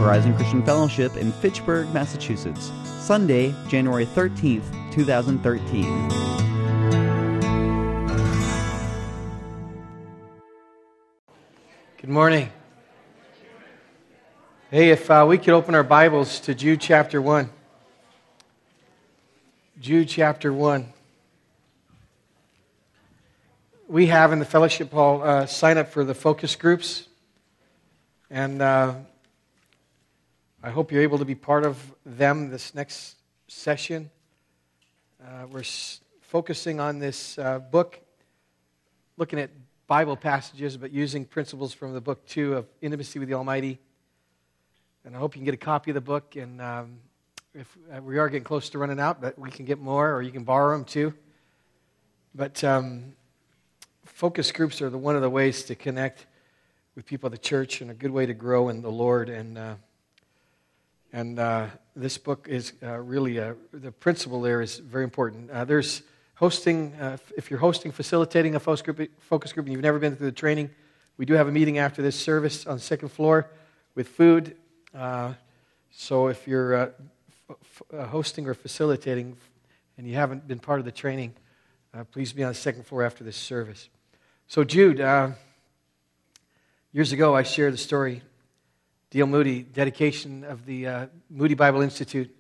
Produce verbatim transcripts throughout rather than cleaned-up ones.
Horizon Christian Fellowship in Fitchburg, Massachusetts. Sunday, January thirteenth, twenty thirteen. Good morning. Hey, if uh, we could open our Bibles to Jude chapter one. Jude chapter one. We have in the fellowship hall uh, sign up for the focus groups. And uh, I hope you're able to be part of them this next session. Uh, we're s- focusing on this uh, book, looking at Bible passages, but using principles from the book, too, of Intimacy with the Almighty. And I hope you can get a copy of the book. And um, if uh, we are getting close to running out, but we can get more, or you can borrow them, too. But um, focus groups are the, one of the ways to connect with people of the church, and a good way to grow in the Lord. And uh, and uh, this book is uh, really, uh, the principle there is very important. Uh, there's hosting, uh, if you're hosting, facilitating a focus group, focus group and you've never been through the training, we do have a meeting after this service on the second floor with food. Uh, so if you're uh, f- f- hosting or facilitating and you haven't been part of the training, uh, please be on the second floor after this service. So Jude, uh, years ago, I shared the story, D L Moody, dedication of the uh, Moody Bible Institute.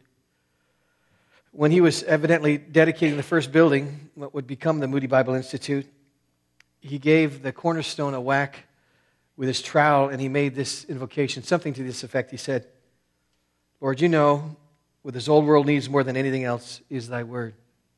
When he was evidently dedicating the first building, what would become the Moody Bible Institute, he gave the cornerstone a whack with his trowel, and he made this invocation, something to this effect. He said, "Lord, you know, what this old world needs more than anything else is thy word.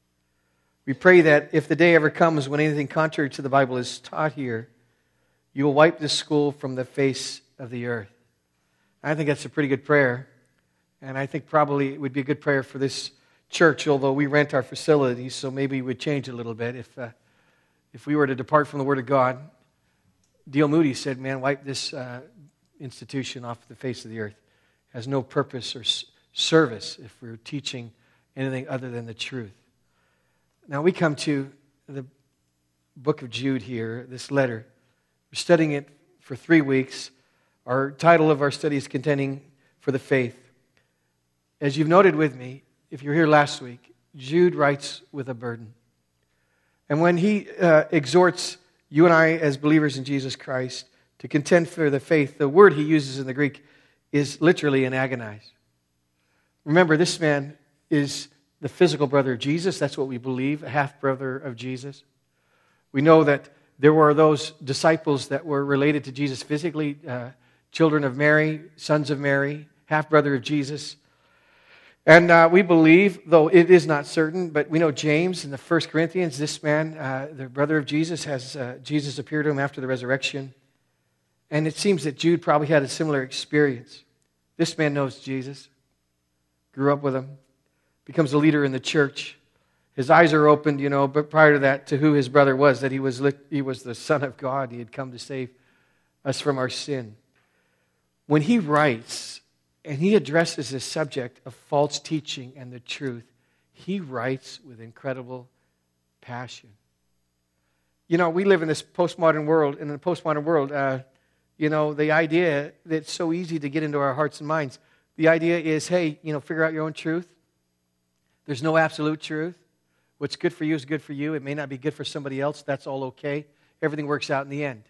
We pray that if the day ever comes when anything contrary to the Bible is taught here, you will wipe this school from the face of the earth." I think that's a pretty good prayer. And I think probably it would be a good prayer for this church, although we rent our facilities, so maybe we would change it a little bit. If uh, if we were to depart from the Word of God, D L Moody said, man, wipe this uh, institution off the face of the earth. It has no purpose or s- service if we're teaching anything other than the truth. Now we come to the book of Jude here, this letter. We're studying it for three weeks. Our title of our study is Contending for the Faith. As you've noted with me, if you were here last week, Jude writes with a burden. And when he uh, exhorts you and I as believers in Jesus Christ to contend for the faith, the word he uses in the Greek is literally an agonize. Remember, this man is the physical brother of Jesus. That's what we believe, a half-brother of Jesus. We know that there were those disciples that were related to Jesus physically, uh, children of Mary, sons of Mary, half-brother of Jesus. And uh, we believe, though it is not certain, but we know James in the First Corinthians, this man, uh, the brother of Jesus, has uh, Jesus appeared to him after the resurrection. And it seems that Jude probably had a similar experience. This man knows Jesus, grew up with him, becomes a leader in the church. His eyes are opened, you know, but prior to that, to who his brother was, that he was he was the Son of God. He had come to save us from our sin. When he writes, and he addresses this subject of false teaching and the truth, he writes with incredible passion. You know, we live in this postmodern world, and in the postmodern world, uh, you know, the idea that it's so easy to get into our hearts and minds, the idea is, hey, you know, figure out your own truth. There's no absolute truth. What's good for you is good for you. It may not be good for somebody else. That's all okay. Everything works out in the end.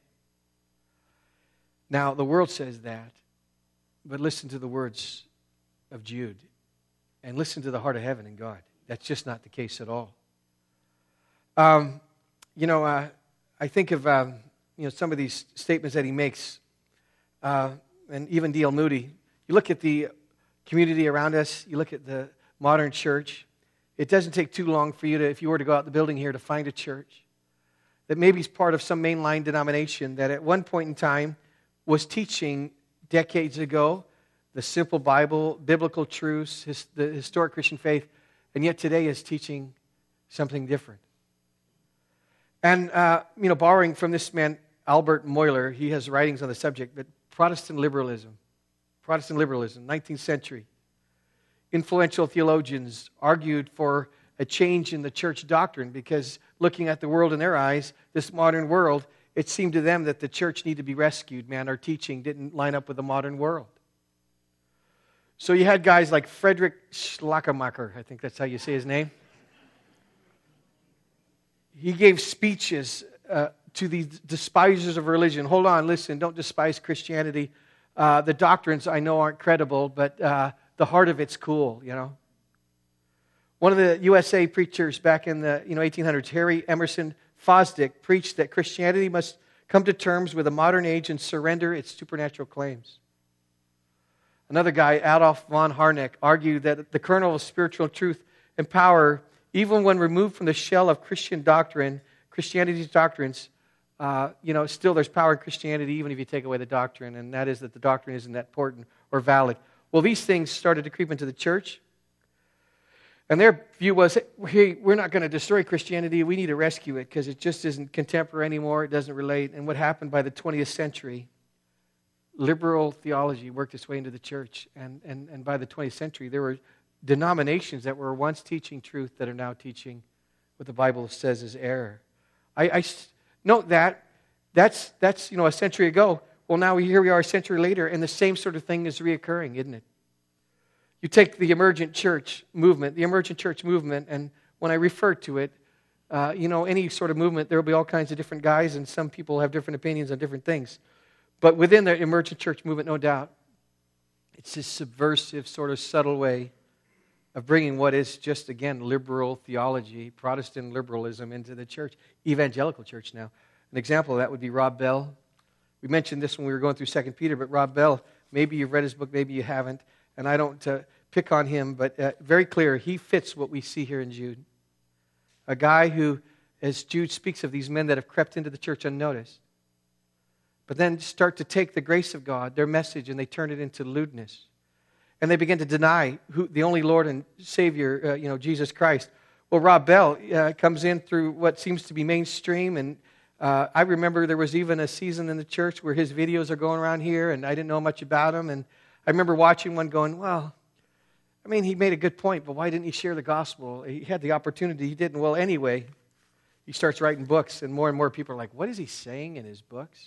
Now, the world says that, but listen to the words of Jude and listen to the heart of heaven and God. That's just not the case at all. Um, you know, uh, I think of um, you know some of these statements that he makes, uh, and even D L Moody. You look at the community around us. You look at the modern church. It doesn't take too long for you to, if you were to go out the building here, to find a church that maybe is part of some mainline denomination that at one point in time was teaching decades ago the simple Bible, biblical truths, his, the historic Christian faith, and yet today is teaching something different. And, uh, you know, borrowing from this man, Albert Moeller, he has writings on the subject, but Protestant liberalism, Protestant liberalism, nineteenth century. Influential theologians argued for a change in the church doctrine because looking at the world in their eyes, this modern world, it seemed to them that the church needed to be rescued. Man, our teaching didn't line up with the modern world. So you had guys like Frederick Schleiermacher, I think that's how you say his name. He gave speeches uh, to these despisers of religion. Hold on, listen, don't despise Christianity. Uh, the doctrines I know aren't credible, but uh, the heart of it's cool, you know. One of the U S A preachers back in the you know eighteen hundreds, Harry Emerson Fosdick, preached that Christianity must come to terms with the modern age and surrender its supernatural claims. Another guy, Adolf von Harnack, argued that the kernel of spiritual truth and power, even when removed from the shell of Christian doctrine, Christianity's doctrines, uh, you know, still there's power in Christianity even if you take away the doctrine, and that is that the doctrine isn't that important or valid. Well, these things started to creep into the church, and their view was, hey, we're not going to destroy Christianity, we need to rescue it because it just isn't contemporary anymore, it doesn't relate. And what happened by the twentieth century, liberal theology worked its way into the church, and, and, and by the twentieth century, there were denominations that were once teaching truth that are now teaching what the Bible says is error. I, I note that that's that's you know a century ago. Well, now here we are a century later, and the same sort of thing is reoccurring, isn't it? You take the emergent church movement, the emergent church movement, and when I refer to it, uh, you know, any sort of movement, there will be all kinds of different guys, and some people have different opinions on different things. But within the emergent church movement, no doubt, it's this subversive, sort of subtle way of bringing what is just, again, liberal theology, Protestant liberalism into the church, evangelical church now. An example of that would be Rob Bell. We mentioned this when we were going through Second Peter, but Rob Bell, maybe you've read his book, maybe you haven't, and I don't uh, pick on him, but uh, very clear, he fits what we see here in Jude. A guy who, as Jude speaks of these men that have crept into the church unnoticed, but then start to take the grace of God, their message, and they turn it into lewdness. And they begin to deny who, the only Lord and Savior, uh, you know, Jesus Christ. Well, Rob Bell uh, comes in through what seems to be mainstream, and uh, I remember there was even a season in the church where his videos are going around here, and I didn't know much about him, and I remember watching one going, well, I mean, he made a good point, but why didn't he share the gospel? He had the opportunity, he didn't. Well, anyway, he starts writing books, and more and more people are like, what is he saying in his books?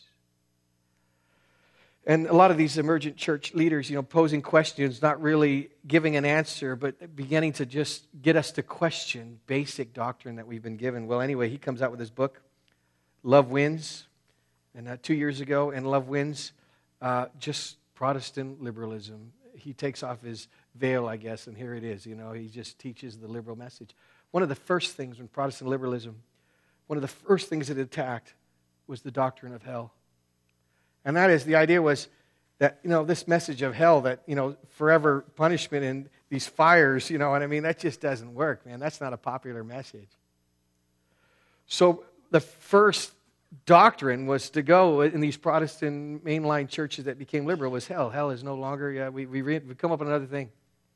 And a lot of these emergent church leaders, you know, posing questions, not really giving an answer, but beginning to just get us to question basic doctrine that we've been given. Well, anyway, he comes out with his book, Love Wins, and uh, two years ago, and Love Wins, uh, just Protestant liberalism. He takes off his veil, I guess, and here it is. You know, he just teaches the liberal message. One of the first things when Protestant liberalism, one of the first things it attacked was the doctrine of hell. And that is, the idea was that, you know, this message of hell, that, you know, forever punishment and these fires, you know what I mean, that just doesn't work, man. That's not a popular message. So the first doctrine was to go in these Protestant mainline churches that became liberal was hell. Hell is no longer, yeah, we, we, read, we come up with another thing.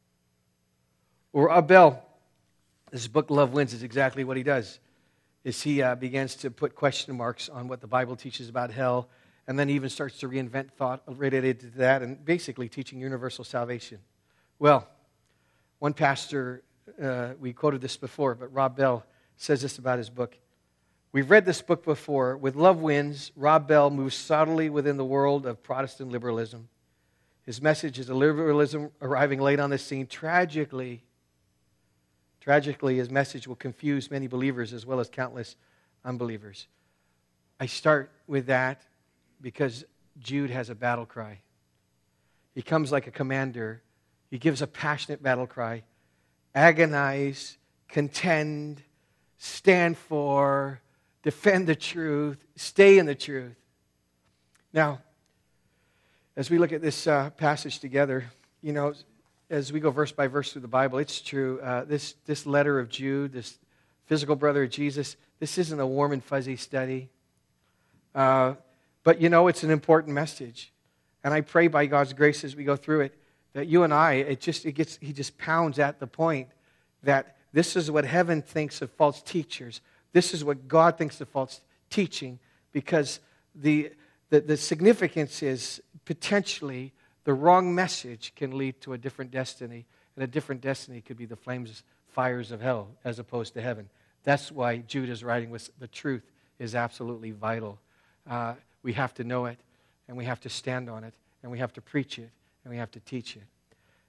Or Rob Bell, this book, Love Wins, is exactly what he does, is he uh, begins to put question marks on what the Bible teaches about hell, and then he even starts to reinvent thought related to that, and basically teaching universal salvation. Well, one pastor, uh, we quoted this before, but Rob Bell says this about his book. We've read this book before. With Love Wins, Rob Bell moves subtly within the world of Protestant liberalism. His message is a liberalism arriving late on the scene. Tragically, tragically, his message will confuse many believers as well as countless unbelievers. I start with that because Jude has a battle cry. He comes like a commander. He gives a passionate battle cry. Agonize, contend, stand for, defend the truth, stay in the truth. Now, as we look at this uh, passage together, you know, as we go verse by verse through the Bible, it's true. Uh, this, this letter of Jude, this physical brother of Jesus, this isn't a warm and fuzzy study. Uh, But, you know, it's an important message. And I pray by God's grace as we go through it, that you and I, it just, it gets, he just pounds at the point that this is what heaven thinks of false teachers. This is what God thinks of false teaching, because the, the, the significance is potentially the wrong message can lead to a different destiny, and a different destiny could be the flames, fires of hell, as opposed to heaven. That's why Jude is writing with the truth is absolutely vital. Uh, We have to know it, and we have to stand on it, and we have to preach it, and we have to teach it.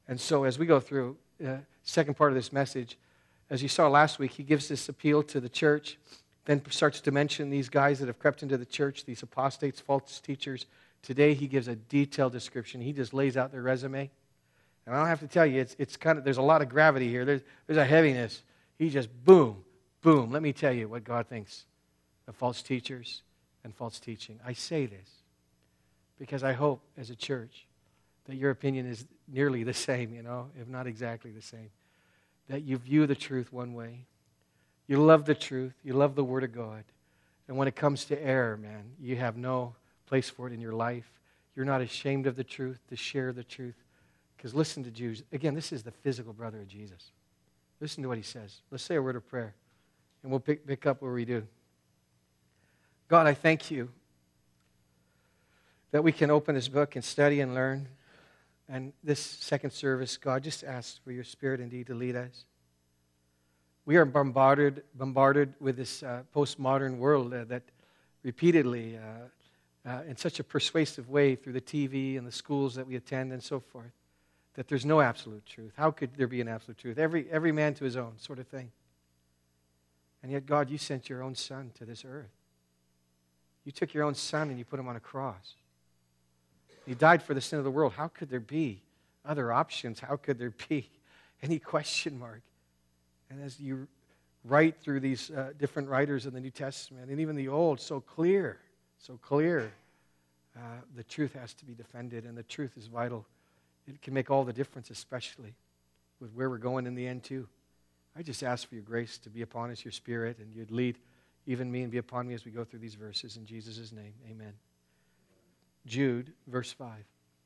And so as we go through the uh, second part of this message, as you saw last week, he gives this appeal to the church, then starts to mention these guys that have crept into the church, these apostates, false teachers. Today he gives a detailed description. He just lays out their resume. And I don't have to tell you, it's it's kind of, there's a lot of gravity here. There's, there's a heaviness. He just boom, boom. Let me tell you what God thinks of false teachers and false teaching. I say this because I hope as a church that your opinion is nearly the same, you know, if not exactly the same. That you view the truth one way. You love the truth. You love the Word of God. And when it comes to error, man, you have no place for it in your life. You're not ashamed of the truth, to share the truth. Because listen to Jews. Again, this is the physical brother of Jesus. Listen to what he says. Let's say a word of prayer. And we'll pick, pick up where we do. God, I thank you that we can open this book and study and learn. And this second service, God, just ask for your Spirit indeed to lead us. We are bombarded bombarded with this uh, postmodern world uh, that repeatedly, uh, uh, in such a persuasive way through the T V and the schools that we attend and so forth, that there's no absolute truth. How could there be an absolute truth? Every, every man to his own sort of thing. And yet, God, you sent your own Son to this earth. You took your own Son and you put him on a cross. He died for the sin of the world. How could there be other options? How could there be any question mark? And as you write through these uh, different writers in the New Testament, and even the Old, so clear, so clear, uh, the truth has to be defended, and the truth is vital. It can make all the difference, especially with where we're going in the end, too. I just ask for your grace to be upon us, your Spirit, and you'd lead even me and be upon me as we go through these verses. In Jesus' name, amen. Jude, verse five.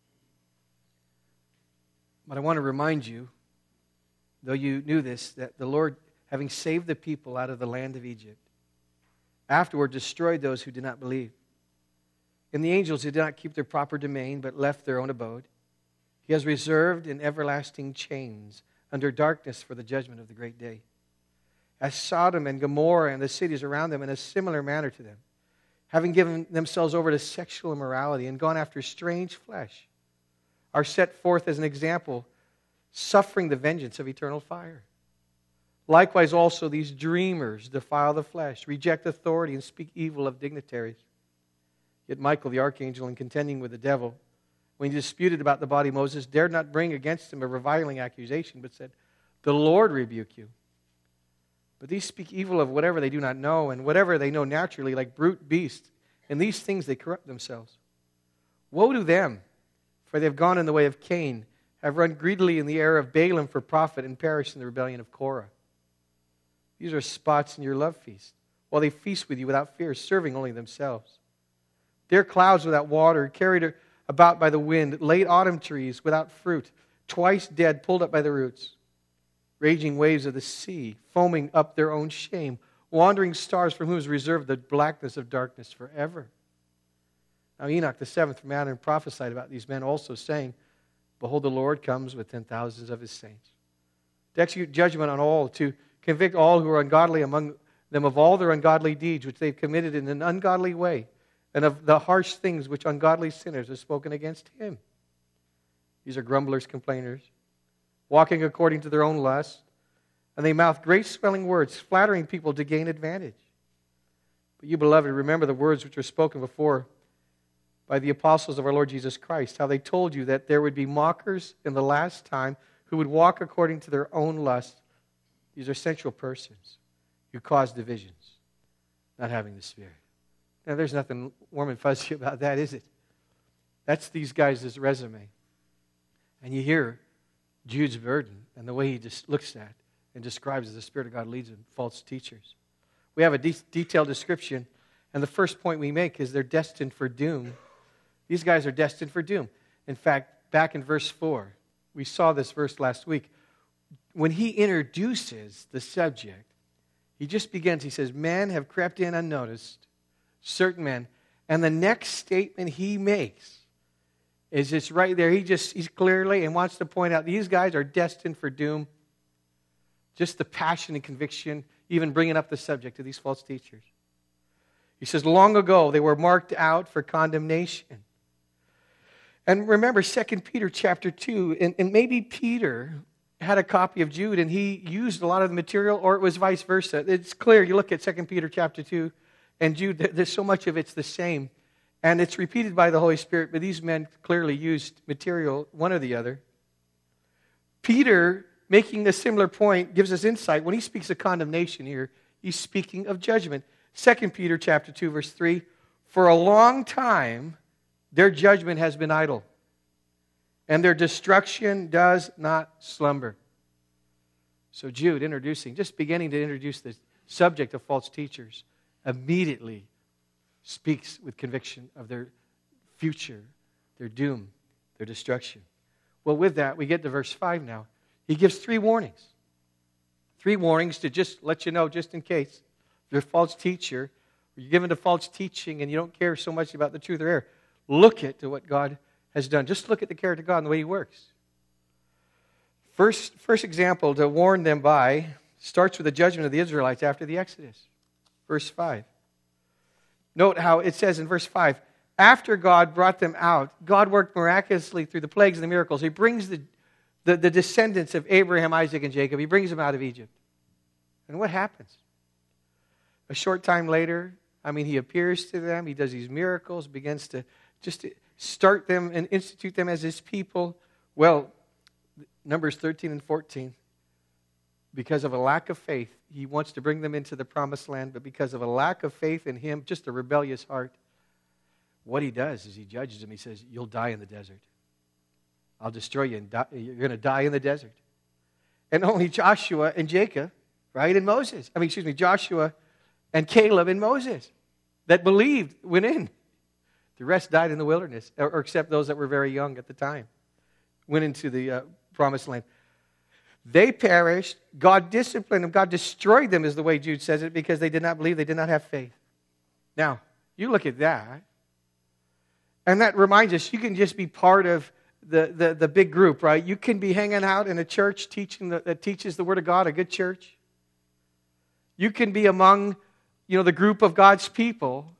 But I want to remind you, though you knew this, that the Lord, having saved the people out of the land of Egypt, afterward destroyed those who did not believe. And the angels who did not keep their proper domain, but left their own abode, he has reserved in everlasting chains under darkness for the judgment of the great day. As Sodom and Gomorrah and the cities around them in a similar manner to them, having given themselves over to sexual immorality and gone after strange flesh, are set forth as an example, suffering the vengeance of eternal fire. Likewise also these dreamers defile the flesh, reject authority, and speak evil of dignitaries. Yet Michael the archangel, in contending with the devil, when he disputed about the body of Moses, dared not bring against him a reviling accusation, but said, "The Lord rebuke you." But these speak evil of whatever they do not know, and whatever they know naturally, like brute beasts. And these things they corrupt themselves. Woe to them, for they have gone in the way of Cain, have run greedily in the error of Balaam for profit, and perished in the rebellion of Korah. These are spots in your love feast, while they feast with you without fear, serving only themselves. They are clouds without water, carried about by the wind, late autumn trees without fruit, twice dead, pulled up by the roots. Raging waves of the sea, foaming up their own shame, wandering stars from whom is reserved the blackness of darkness forever. Now Enoch, the seventh from Adam, prophesied about these men also, saying, "Behold, the Lord comes with ten thousands of his saints, to execute judgment on all, to convict all who are ungodly among them of all their ungodly deeds which they've committed in an ungodly way, and of the harsh things which ungodly sinners have spoken against him." These are grumblers, complainers, walking according to their own lust, and they mouth great swelling words, flattering people to gain advantage. But you, beloved, remember the words which were spoken before by the apostles of our Lord Jesus Christ, how they told you that there would be mockers in the last time who would walk according to their own lust. These are sensual persons who cause divisions, not having the Spirit. Now, there's nothing warm and fuzzy about that, is it? That's these guys' resume. And you hear Jude's burden and the way he just looks at and describes as the Spirit of God leads him, false teachers. We have a de- detailed description, and the first point we make is they're destined for doom. These guys are destined for doom. In fact, back in verse four, we saw this verse last week. When he introduces the subject, he just begins, he says, "Men have crept in unnoticed, certain men." And the next statement he makes is just right there. He just, he's clearly and wants to point out these guys are destined for doom. Just the passion and conviction, even bringing up the subject of these false teachers. He says, long ago they were marked out for condemnation. And remember Second Peter chapter two, and, and maybe Peter had a copy of Jude and he used a lot of the material, or it was vice versa. It's clear. You look at Second Peter chapter two and Jude, there's so much of it's the same. And it's repeated by the Holy Spirit, but these men clearly used material, one or the other. Peter, making a similar point, gives us insight. When he speaks of condemnation here, he's speaking of judgment. Second Peter chapter two, verse three, for a long time their judgment has been idle, and their destruction does not slumber. So Jude, introducing, just beginning to introduce the subject of false teachers, immediately speaks with conviction of their future, their doom, their destruction. Well, with that, we get to verse five now. He gives three warnings. Three warnings to just let you know, just in case. If you're a false teacher, or you're given to false teaching and you don't care so much about the truth or error, look at to what God has done. Just look at the character of God and the way He works. First, first example to warn them by starts with the judgment of the Israelites after the Exodus. Verse five. Note how it says in verse five, after God brought them out, God worked miraculously through the plagues and the miracles. He brings the, the, the descendants of Abraham, Isaac, and Jacob. He brings them out of Egypt. And what happens? A short time later, I mean, He appears to them. He does these miracles, begins to just to start them and institute them as His people. Well, Numbers thirteen and fourteen, because of a lack of faith, He wants to bring them into the promised land, but because of a lack of faith in Him, just a rebellious heart, what He does is He judges them. He says, you'll die in the desert. I'll destroy you, and die. You're going to die in the desert. And only Joshua and Jacob, right, and Moses, I mean, excuse me, Joshua and Caleb and Moses that believed went in. The rest died in the wilderness, or, or except those that were very young at the time, went into the uh, promised land. They perished. God disciplined them. God destroyed them, is the way Jude says it, because they did not believe. They did not have faith. Now, you look at that, and that reminds us, you can just be part of the, the, the big group, right? You can be hanging out in a church teaching the, that teaches the Word of God, a good church. You can be among, you know, the group of God's people,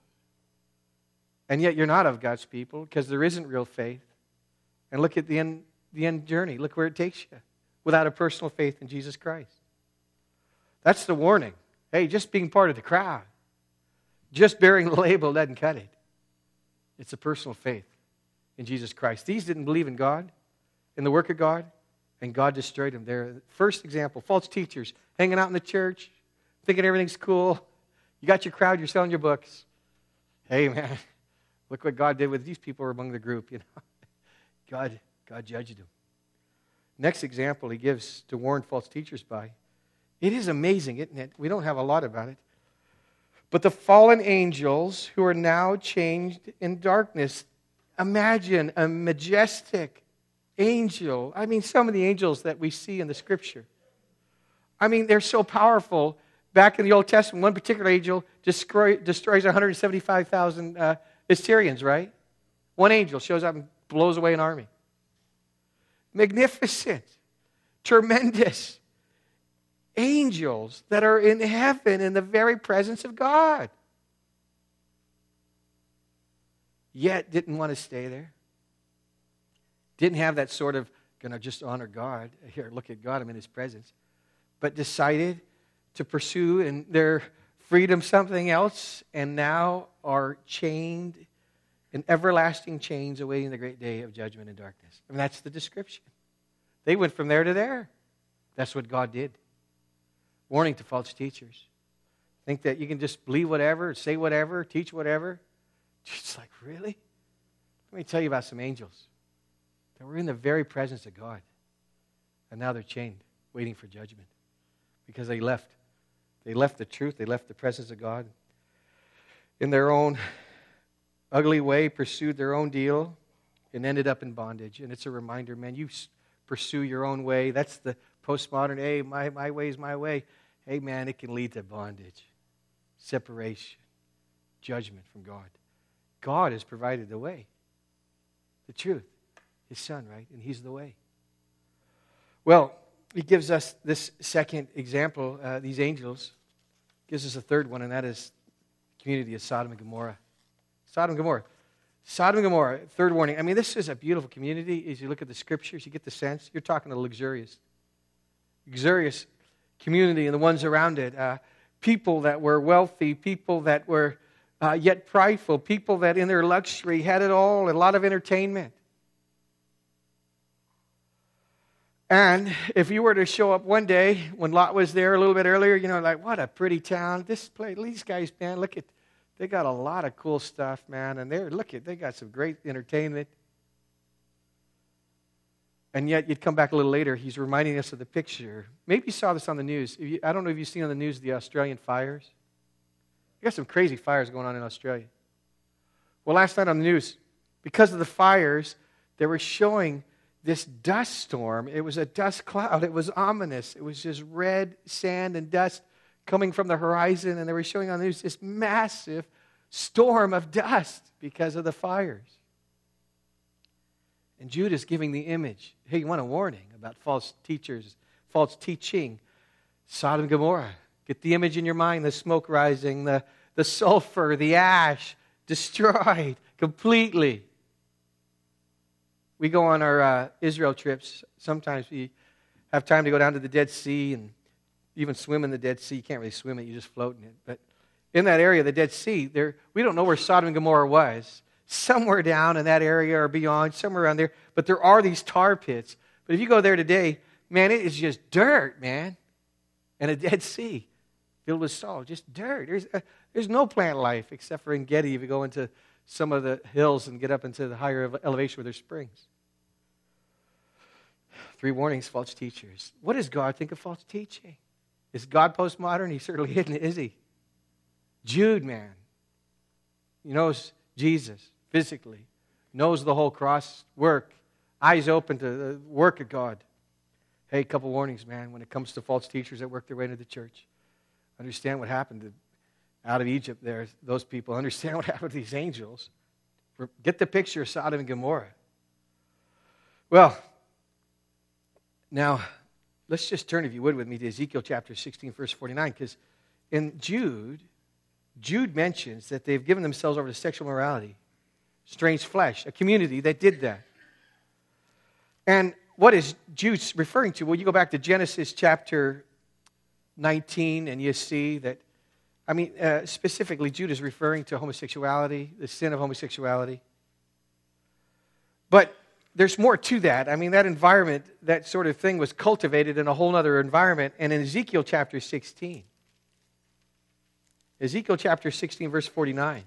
and yet you're not of God's people because there isn't real faith. And look at the end, the end journey. Look where it takes you without a personal faith in Jesus Christ. That's the warning. Hey, just being part of the crowd, just bearing the label doesn't cut it. It's a personal faith in Jesus Christ. These didn't believe in God, in the work of God, and God destroyed them. They're first example, false teachers hanging out in the church, thinking everything's cool. You got your crowd, you're selling your books. Hey, man, look what God did with these people who were among the group. You know, God, God judged them. Next example He gives to warn false teachers by. It is amazing, isn't it? We don't have a lot about it. But the fallen angels who are now changed in darkness. Imagine a majestic angel. I mean, some of the angels that we see in the Scripture. I mean, they're so powerful. Back in the Old Testament, one particular angel destroy, destroys one hundred seventy-five thousand uh, Assyrians, right? One angel shows up and blows away an army. Magnificent, tremendous angels that are in heaven in the very presence of God. Yet didn't want to stay there. Didn't have that sort of, going to just honor God. Here, look at God, I'm in His presence. But decided to pursue in their freedom something else, and now are chained in everlasting chains awaiting the great day of judgment and darkness. I mean, that's the description. They went from there to there. That's what God did. Warning to false teachers. Think that you can just believe whatever, say whatever, teach whatever. It's like, really? Let me tell you about some angels that were in the very presence of God. And now they're chained, waiting for judgment. Because they left. They left the truth. They left the presence of God. In their own ugly way, pursued their own deal, and ended up in bondage. And it's a reminder, man, you pursue your own way. That's the postmodern, hey, my, my way is my way. Hey, man, it can lead to bondage, separation, judgment from God. God has provided the way, the truth, His Son, right? And He's the way. Well, He gives us this second example, uh, these angels. Gives us a third one, and that is the community of Sodom and Gomorrah. Sodom and Gomorrah. Sodom and Gomorrah, third warning. I mean, this is a beautiful community. As you look at the scriptures, you get the sense. You're talking a luxurious, luxurious community and the ones around it. Uh, people that were wealthy, people that were uh, yet prideful, people that in their luxury had it all, and a lot of entertainment. And if you were to show up one day when Lot was there a little bit earlier, you know, like, what a pretty town. This place, these guys, man, look at, they got a lot of cool stuff, man. And they're, look at, they got some great entertainment. And yet you'd come back a little later, he's reminding us of the picture. Maybe you saw this on the news. If you, I don't know if you've seen on the news the Australian fires. You got some crazy fires going on in Australia. Well, last night on the news, because of the fires, they were showing this dust storm. It was a dust cloud. It was ominous. It was just red sand and dust coming from the horizon. And they were showing on the news this massive storm of dust because of the fires. And Jude is giving the image. Hey, you want a warning about false teachers, false teaching. Sodom and Gomorrah. Get the image in your mind, the smoke rising, the, the sulfur, the ash, destroyed completely. We go on our uh, Israel trips. Sometimes we have time to go down to the Dead Sea and even swim in the Dead Sea. You can't really swim it, you just float in it. But in that area, the Dead Sea, there we don't know where Sodom and Gomorrah was. Somewhere down in that area or beyond, somewhere around there. But there are these tar pits. But if you go there today, man, it is just dirt, man. And a Dead Sea filled with salt, just dirt. There's, uh, there's no plant life except for in Getty if you go into some of the hills and get up into the higher elevation where there's springs. Three warnings, false teachers. What does God think of false teaching? Is God postmodern? He certainly isn't, is he? Jude, man, he knows Jesus physically, knows the whole cross work, eyes open to the work of God. Hey, a couple warnings, man, when it comes to false teachers that work their way into the church. Understand what happened to, out of Egypt there, those people. Understand what happened to these angels. Get the picture of Sodom and Gomorrah. Well, now, let's just turn, if you would, with me to Ezekiel chapter sixteen, verse forty-nine, because in Jude, Jude mentions that they've given themselves over to sexual morality, strange flesh, a community that did that. And what is Jude referring to? Well, you go back to Genesis chapter nineteen, and you see that, I mean, uh, specifically, Jude is referring to homosexuality, the sin of homosexuality. But there's more to that. I mean, that environment, that sort of thing was cultivated in a whole other environment. And in Ezekiel chapter sixteen, Ezekiel chapter sixteen, verse forty-nine,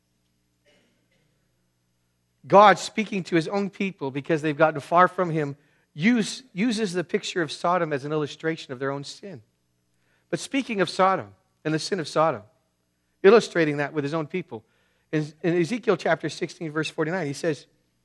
God speaking to his own people because they've gotten far from him, use, uses the picture of Sodom as an illustration of their own sin. But speaking of Sodom and the sin of Sodom, illustrating that with his own people, in, in Ezekiel chapter sixteen, verse forty-nine, he says,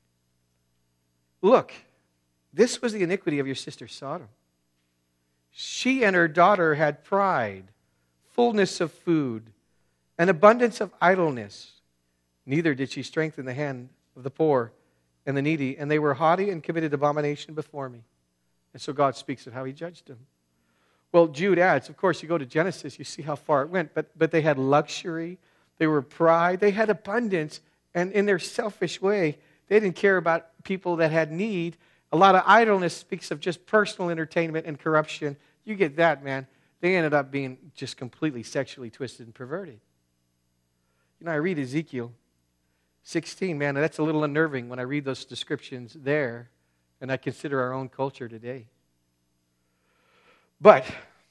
look, this was the iniquity of your sister Sodom. She and her daughter had pride, fullness of food, and abundance of idleness. Neither did she strengthen the hand of the poor and the needy, and they were haughty and committed abomination before me. And so God speaks of how he judged them. Well, Jude adds, of course, you go to Genesis, you see how far it went, but, but they had luxury, they were pride, they had abundance, and in their selfish way, they didn't care about people that had need. A lot of idleness speaks of just personal entertainment and corruption. You get that, man. They ended up being just completely sexually twisted and perverted. You know, I read Ezekiel sixteen, man, and that's a little unnerving when I read those descriptions there, and I consider our own culture today. But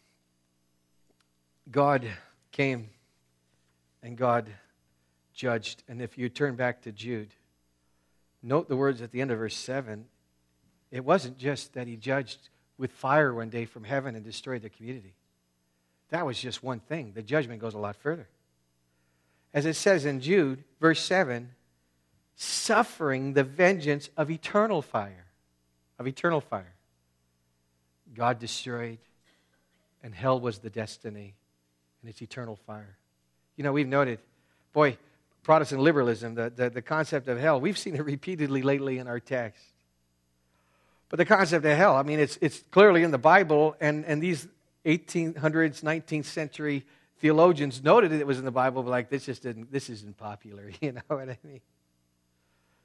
God came and God judged. And if you turn back to Jude, note the words at the end of verse seven. It wasn't just that he judged with fire one day from heaven and destroyed the community. That was just one thing. The judgment goes a lot further. As it says in Jude, verse seven, suffering the vengeance of eternal fire. Of eternal fire. God destroyed, and hell was the destiny, and it's eternal fire. You know, we've noted, boy, Protestant liberalism, the, the, the concept of hell, we've seen it repeatedly lately in our text. But the concept of hell, I mean, it's it's clearly in the Bible, and, and these eighteen hundreds, nineteenth century theologians noted it was in the Bible, but like, this just didn't, this isn't popular, you know what I mean?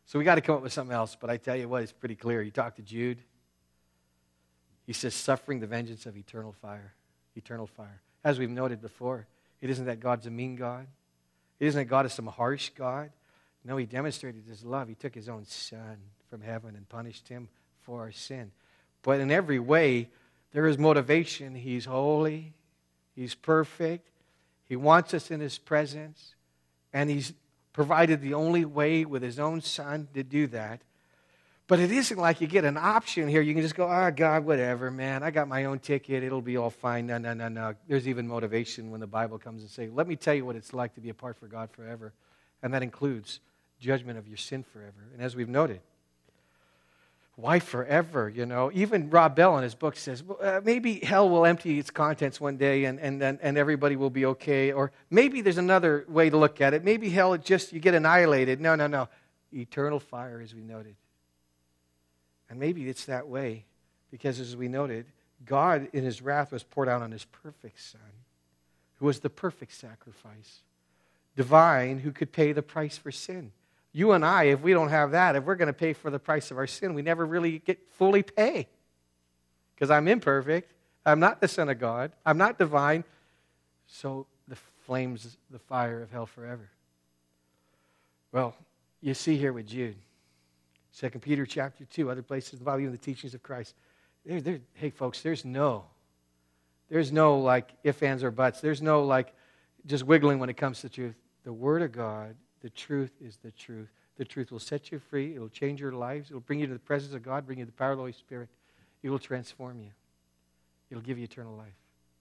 So we got to come up with something else, but I tell you what, it's pretty clear. You talk to Jude, he says, suffering the vengeance of eternal fire. Eternal fire. As we've noted before, it isn't that God's a mean God. It isn't that God is some harsh God. No, he demonstrated his love. He took his own son from heaven and punished him for our sin. But in every way, there is motivation. He's holy. He's perfect. He wants us in his presence. And he's provided the only way with his own son to do that. But it isn't like you get an option here. You can just go, oh, God, whatever, man. I got my own ticket. It'll be all fine. No, no, no, no. There's even motivation when the Bible comes and says, let me tell you what it's like to be apart from God forever. And that includes judgment of your sin forever. And as we've noted, why forever, you know? Even Rob Bell in his book says, well, uh, maybe hell will empty its contents one day and, and, and, and everybody will be okay. Or maybe there's another way to look at it. Maybe hell, it just, you get annihilated. No, no, no. Eternal fire, as we noted. And maybe it's that way because, as we noted, God in his wrath was poured out on his perfect Son, who was the perfect sacrifice, divine, who could pay the price for sin. You and I, if we don't have that, if we're going to pay for the price of our sin, we never really get fully pay. Because I'm imperfect. I'm not the Son of God. I'm not divine. So the flames, the fire of hell forever. Well, you see here with Jude. Second Peter chapter two, other places in the Bible, even the teachings of Christ. There, there, hey, folks, there's no, there's no like ifs, ands, or buts. There's no like just wiggling when it comes to truth. The Word of God, the truth is the truth. The truth will set you free. It will change your lives. It will bring you to the presence of God, bring you the power of the Holy Spirit. It will transform you. It will give you eternal life.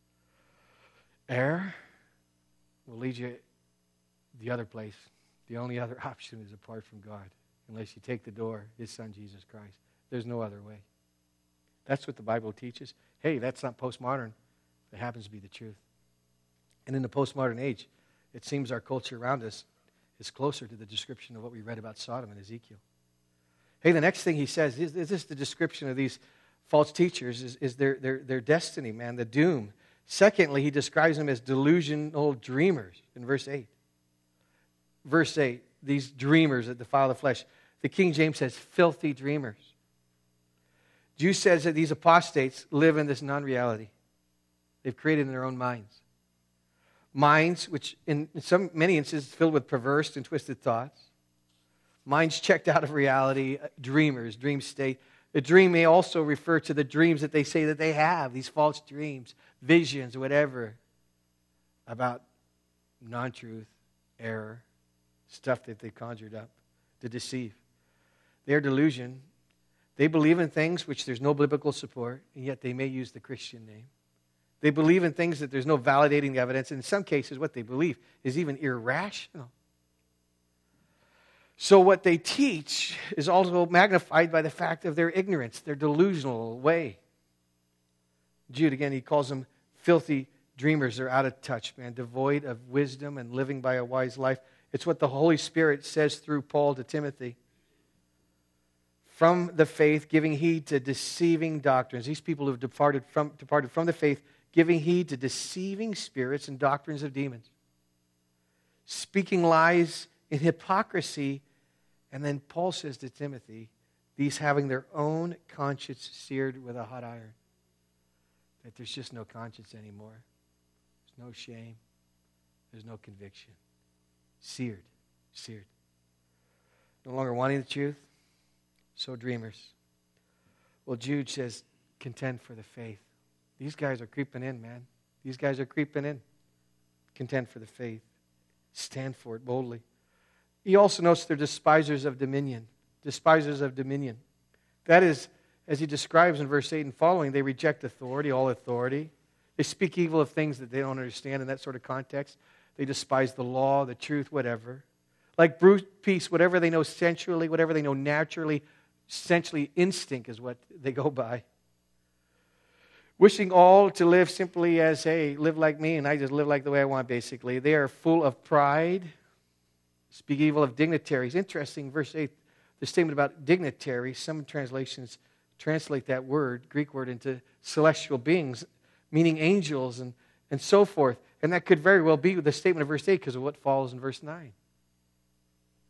Error will lead you the other place. The only other option is apart from God. Unless you take the door, his Son, Jesus Christ. There's no other way. That's what the Bible teaches. Hey, that's not postmodern. It happens to be the truth. And in the postmodern age, it seems our culture around us is closer to the description of what we read about Sodom and Ezekiel. Hey, the next thing he says, is, is this the description of these false teachers, is, is their, their, their destiny, man, the doom. Secondly, he describes them as delusional dreamers in verse eight. Verse eight, these dreamers that defile the flesh. The King James says, filthy dreamers. Jude says that these apostates live in this non-reality. They've created in their own minds. Minds which, in some many instances, filled with perverse and twisted thoughts. Minds checked out of reality, dreamers, dream state. The dream may also refer to the dreams that they say that they have, these false dreams, visions, whatever, about non-truth, error, stuff that they conjured up to deceive. Their delusion, they believe in things which there's no biblical support, and yet they may use the Christian name. They believe in things that there's no validating evidence. And in some cases, what they believe is even irrational. So what they teach is also magnified by the fact of their ignorance, their delusional way. Jude, again, he calls them filthy dreamers. They're out of touch, man, devoid of wisdom and living by a wise life. It's what the Holy Spirit says through Paul to Timothy. From the faith, giving heed to deceiving doctrines. These people who have departed from, departed from the faith, giving heed to deceiving spirits and doctrines of demons. Speaking lies in hypocrisy. And then Paul says to Timothy, these having their own conscience seared with a hot iron. That there's just no conscience anymore. There's no shame. There's no conviction. Seared. Seared. No longer wanting the truth. So dreamers. Well, Jude says, contend for the faith. These guys are creeping in, man. These guys are creeping in. Contend for the faith. Stand for it boldly. He also notes they're despisers of dominion. Despisers of dominion. That is, as he describes in verse eight and following, they reject authority, all authority. They speak evil of things that they don't understand in that sort of context. They despise the law, the truth, whatever. Like brute peace, whatever they know sensually, whatever they know naturally, essentially instinct is what they go by. Wishing all to live simply as, hey, live like me and I just live like the way I want, basically. They are full of pride. Speak evil of dignitaries. Interesting, verse eight, the statement about dignitaries. Some translations translate that word, Greek word, into celestial beings, meaning angels and, and so forth. And that could very well be the statement of verse eight because of what follows in verse nine.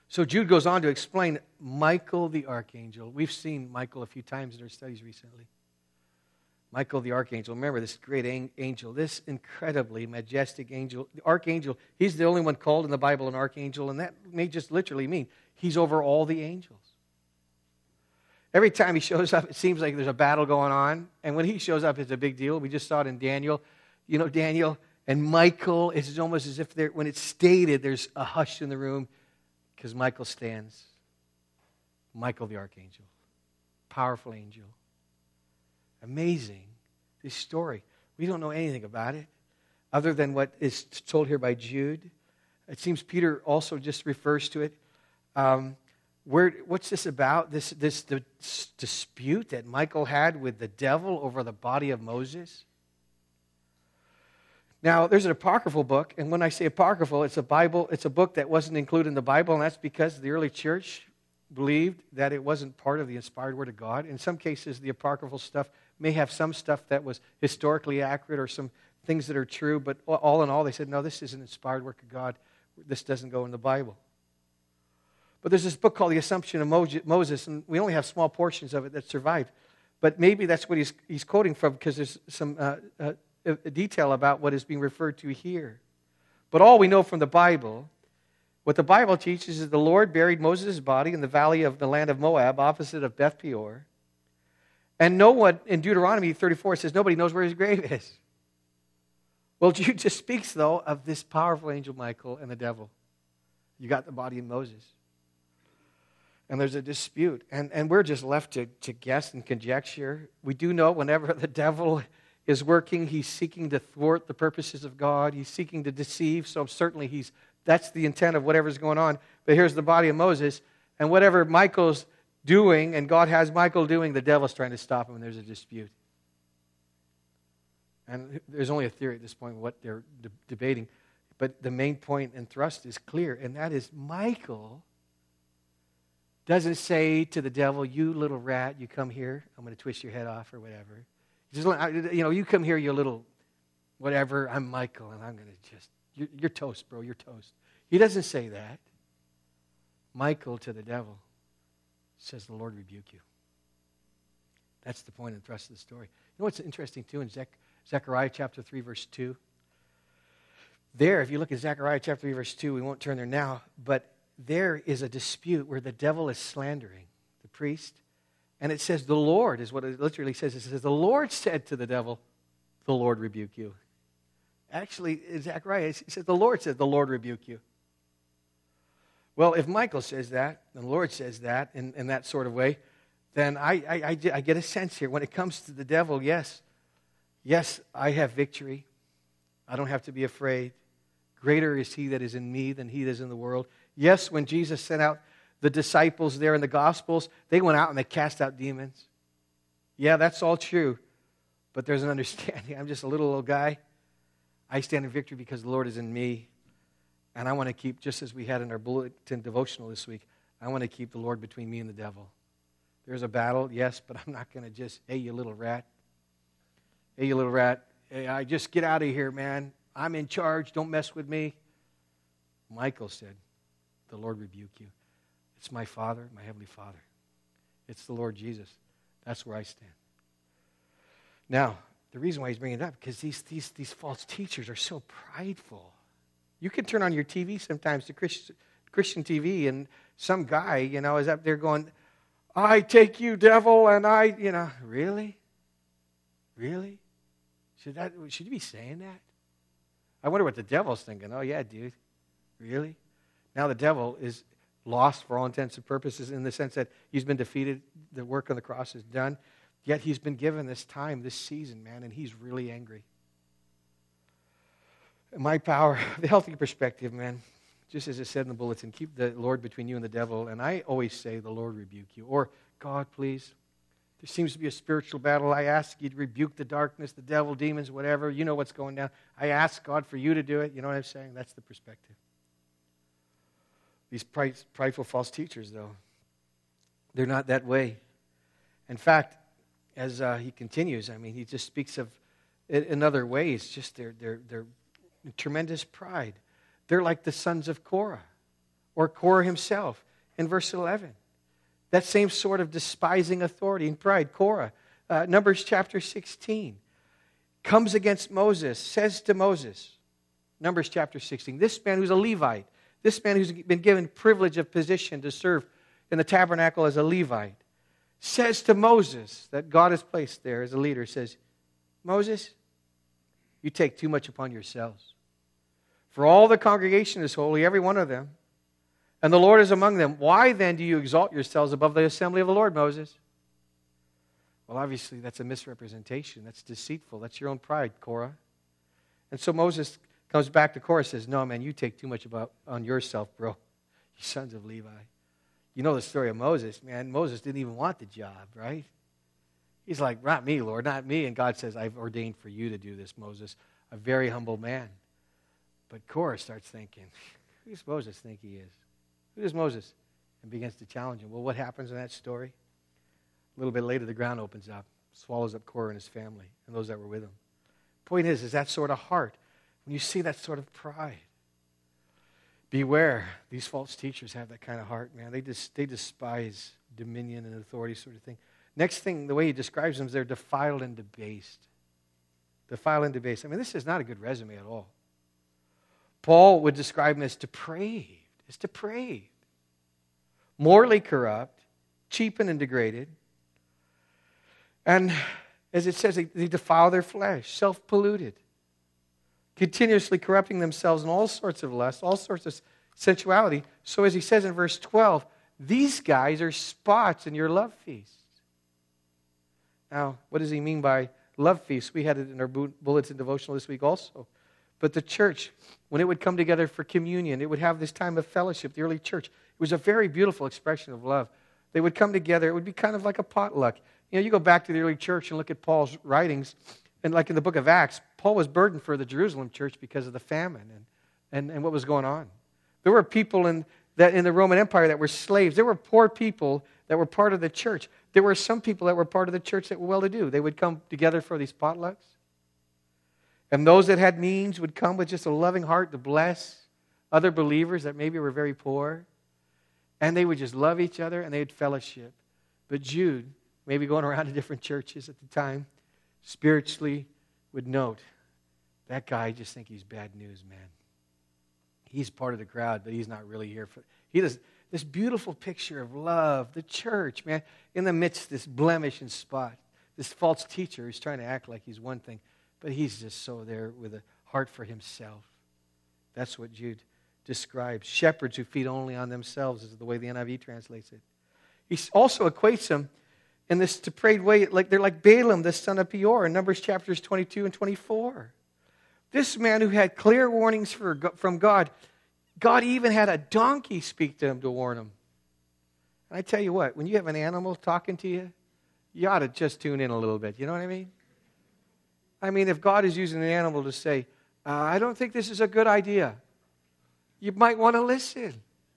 So Jude goes on to explain Michael the archangel. We've seen Michael a few times in our studies recently. Michael the archangel. Remember this great angel, this incredibly majestic angel. The archangel, he's the only one called in the Bible an archangel, and that may just literally mean he's over all the angels. Every time he shows up, it seems like there's a battle going on, and when he shows up, it's a big deal. We just saw it in Daniel. You know, Daniel and Michael, it's almost as if when it's stated, there's a hush in the room because Michael stands. Michael the archangel. Powerful angel. Amazing, this story. We don't know anything about it other than what is told here by Jude. It seems Peter also just refers to it. Um, where, what's this about? This, this, this dispute that Michael had with the devil over the body of Moses? Now, there's an apocryphal book, and when I say apocryphal, it's a Bible. It's a book that wasn't included in the Bible, and that's because the early church believed that it wasn't part of the inspired Word of God. In some cases, the apocryphal stuff may have some stuff that was historically accurate or some things that are true, but all in all, they said, no, this is an inspired work of God. This doesn't go in the Bible. But there's this book called The Assumption of Moses, and we only have small portions of it that survived. But maybe that's what he's, he's quoting from, because there's some uh, uh, a detail about what is being referred to here. But all we know from the Bible, what the Bible teaches is the Lord buried Moses' body in the valley of the land of Moab, opposite of Beth Peor. And no one, in Deuteronomy thirty-four, says nobody knows where his grave is. Well, Jude just speaks, though, of this powerful angel Michael and the devil. You got the body of Moses. And there's a dispute. And, and we're just left to, to guess and conjecture. We do know whenever the devil is working, he's seeking to thwart the purposes of God. He's seeking to deceive. So certainly he's that's the intent of whatever's going on. But here's the body of Moses. And whatever Michael's doing, and God has Michael doing, the devil's trying to stop him, and there's a dispute. And there's only a theory at this point of what they're de- debating. But the main point and thrust is clear, and that is Michael doesn't say to the devil, you little rat, you come here, I'm going to twist your head off or whatever. Just, you know, you come here, you little whatever, I'm Michael, and I'm going to just, you're, you're toast, bro, you're toast. He doesn't say that. Michael to the devil says, the Lord rebuke you. That's the point and thrust of the story. You know what's interesting, too, in Zech- Zechariah chapter three, verse two? There, if you look at Zechariah chapter three, verse two, we won't turn there now, but there is a dispute where the devil is slandering the priest. And it says, the Lord is what it literally says. It says, the Lord said to the devil, the Lord rebuke you. Actually, in Zechariah, he says, the Lord said, the Lord rebuke you. Well, if Michael says that, and the Lord says that in, in that sort of way, then I, I, I, I get a sense here. When it comes to the devil, yes, yes, I have victory. I don't have to be afraid. Greater is he that is in me than he that is in the world. Yes, when Jesus sent out the disciples there in the Gospels, they went out and they cast out demons. Yeah, that's all true. But there's an understanding. I'm just a little old guy. I stand in victory because the Lord is in me. And I want to keep, just as we had in our bulletin devotional this week, I want to keep the Lord between me and the devil. There's a battle, yes, but I'm not going to just, hey, you little rat. Hey, you little rat. Hey, I just get out of here, man. I'm in charge. Don't mess with me. Michael said, the Lord rebuke you. It's my Father, my Heavenly Father. It's the Lord Jesus. That's where I stand. Now, the reason why he's bringing it up, because these, these, these false teachers are so prideful. You can turn on your T V sometimes to Christian, Christian T V, and some guy, you know, is up there going, I take you, devil, and I, you know, really? Really? Should that? Should you be saying that? I wonder what the devil's thinking. Oh, yeah, dude. Really? Now the devil is lost for all intents and purposes in the sense that he's been defeated. The work on the cross is done. Yet he's been given this time, this season, man, and he's really angry. My power, the healthy perspective, man, just as it said in the bulletin, keep the Lord between you and the devil. And I always say, the Lord rebuke you. Or, God, please, there seems to be a spiritual battle. I ask you to rebuke the darkness, the devil, demons, whatever. You know what's going down. I ask God for you to do it. You know what I'm saying? That's the perspective. These prideful false teachers, though, they're not that way. In fact, as uh, he continues, I mean, he just speaks of it in other ways, just their, their, their tremendous pride. They're like the sons of Korah, Or Korah himself in verse eleven. That same sort of despising authority and pride. Korah, uh, Numbers chapter sixteen, comes against Moses, says to Moses, Numbers chapter sixteen, this man who's a Levite, this man who's been given privilege of position to serve in the tabernacle as a Levite, says to Moses, that God has placed there as a leader, says, Moses, you take too much upon yourselves. For all the congregation is holy, every one of them, and the Lord is among them. Why then do you exalt yourselves above the assembly of the Lord, Moses? Well, obviously, that's a misrepresentation. That's deceitful. That's your own pride, Korah. And so Moses comes back to Korah and says, no, man, you take too much about on yourself, bro. You sons of Levi. You know the story of Moses, man. Moses didn't even want the job, right? He's like, not me, Lord, not me. And God says, I've ordained for you to do this, Moses, a very humble man. But Korah starts thinking, who does Moses think he is? Who is Moses? And begins to challenge him. Well, what happens in that story? A little bit later, the ground opens up, swallows up Korah and his family and those that were with him. Point is, is that sort of heart. When you see that sort of pride, beware. These false teachers have that kind of heart, man. They just they despise dominion and authority sort of thing. Next thing, the way he describes them is they're defiled and debased. Defiled and debased. I mean, this is not a good resume at all. Paul would describe them as depraved. As depraved. Morally corrupt, cheapened and degraded. And as it says, they, they defile their flesh, self-polluted, continuously corrupting themselves in all sorts of lust, all sorts of sensuality. So as he says in verse twelve, these guys are spots in your love feast. Now, what does he mean by love feast? We had it in our bulletin devotional this week also. But the church, when it would come together for communion, it would have this time of fellowship, the early church. It was a very beautiful expression of love. They would come together. It would be kind of like a potluck. You know, you go back to the early church and look at Paul's writings, and like in the book of Acts, Paul was burdened for the Jerusalem church because of the famine and, and, and what was going on. There were people in, that, in the Roman Empire that were slaves. There were poor people that were part of the church. There were some people that were part of the church that were well-to-do. They would come together for these potlucks. And those that had means would come with just a loving heart to bless other believers that maybe were very poor. And they would just love each other and they would fellowship. But Jude, maybe going around to different churches at the time, spiritually would note, that guy, I just think he's bad news, man. He's part of the crowd, but he's not really here for... He does this beautiful picture of love, the church, man, in the midst of this blemish and spot. This false teacher who's trying to act like he's one thing, but he's just so there with a heart for himself. That's what Jude describes. Shepherds who feed only on themselves is the way the N I V translates it. He also equates them in this depraved way, like they're like Balaam, the son of Peor, in Numbers chapters twenty-two and twenty-four. This man who had clear warnings for, from God, God even had a donkey speak to him to warn him. And I tell you what, when you have an animal talking to you, you ought to just tune in a little bit. You know what I mean? I mean, if God is using an animal to say, uh, I don't think this is a good idea, you might want to listen.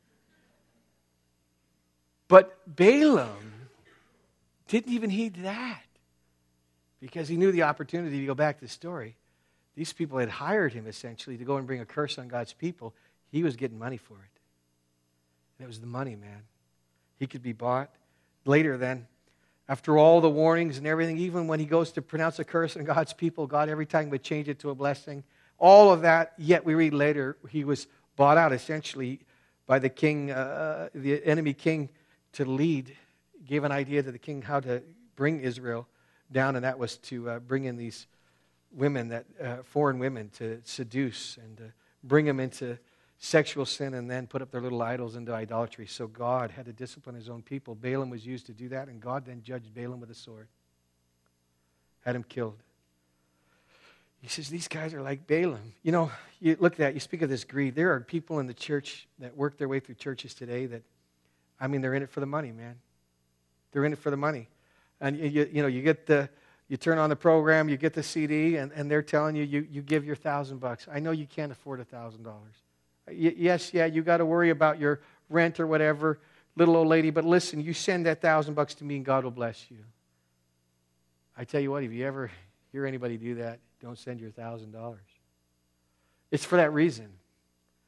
But Balaam didn't even heed that because he knew the opportunity to go back to the story. These people had hired him essentially to go and bring a curse on God's people. He was getting money for it. And it was the money, man. He could be bought. Later then, after all the warnings and everything, even when he goes to pronounce a curse on God's people, God every time would change it to a blessing. All of that, yet we read later, he was bought out essentially by the king, uh, the enemy king, to lead. Gave an idea to the king how to bring Israel down, and that was to uh, bring in these women, that uh, foreign women, to seduce and to bring them into sexual sin and then put up their little idols into idolatry. So God had to discipline his own people. Balaam was used to do that, and God then judged Balaam with a sword. Had him killed. He says, these guys are like Balaam. You know, you look at that, you speak of this greed. There are people in the church that work their way through churches today that, I mean, they're in it for the money, man. They're in it for the money. And, you, you know, you get the, you turn on the program, you get the C D, and, and they're telling you, you, you give your thousand bucks. I know you can't afford a thousand dollars. Yes, yeah, you got to worry about your rent or whatever, little old lady, but listen, you send that thousand bucks to me and God will bless you. I tell you what, if you ever hear anybody do that, don't send your thousand dollars. It's for that reason.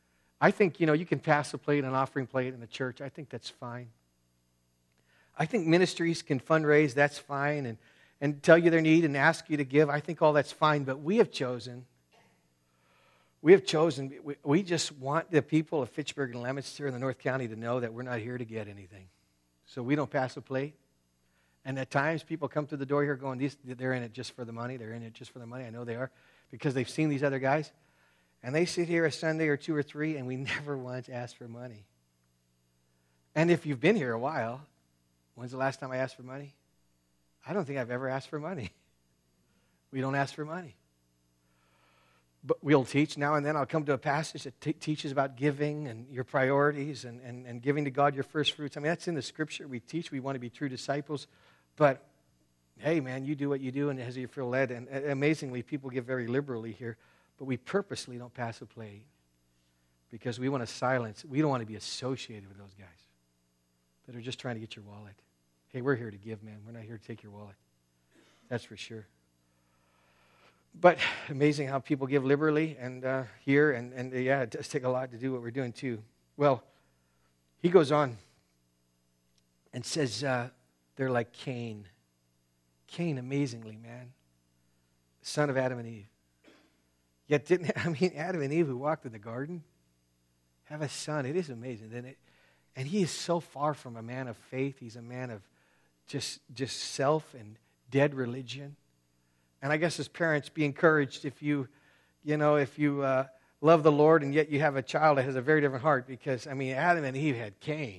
I think, you know, you can pass a plate, an offering plate in the church. I think that's fine. I think ministries can fundraise. That's fine. And, and tell you their need and ask you to give. I think all that's fine. But we have chosen, we have chosen, we, we just want the people of Fitchburg and Leominster and the North County to know that we're not here to get anything. So we don't pass a plate. And at times people come through the door here going, these, they're in it just for the money. They're in it just for the money. I know they are because they've seen these other guys. And they sit here a Sunday or two or three, and we never once ask for money. And if you've been here a while, when's the last time I asked for money? I don't think I've ever asked for money. We don't ask for money. But we'll teach now and then. I'll come to a passage that t- teaches about giving and your priorities and, and, and giving to God your first fruits. I mean, that's in the Scripture. We teach. We want to be true disciples. But, hey, man, you do what you do and as you feel led. And uh, amazingly, people give very liberally here. But we purposely don't pass a plate because we want to silence. We don't want to be associated with those guys that are just trying to get your wallet. Hey, we're here to give, man. We're not here to take your wallet. That's for sure. But amazing how people give liberally and uh, here. And, and uh, yeah, it does take a lot to do what we're doing too. Well, he goes on and says uh, they're like Cain. Cain, amazingly, man. Son of Adam and Eve. Yet didn't, I mean, Adam and Eve who walked in the garden have a son. It is amazing, isn't it? And he is so far from a man of faith. He's a man of just, just self and dead religion. And I guess as parents, be encouraged if you, you know, if you uh, love the Lord and yet you have a child that has a very different heart. Because, I mean, Adam and Eve had Cain.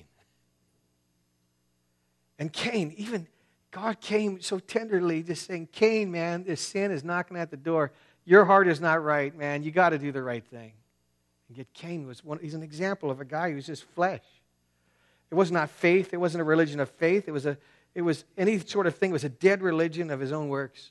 And Cain, even God came so tenderly just saying, Cain, man, this sin is knocking at the door. Your heart is not right, man. You got to do the right thing. And yet Cain was one, he's an example of a guy who's just flesh. It was not faith. It wasn't a religion of faith. It was a, it was any sort of thing. It was a dead religion of his own works.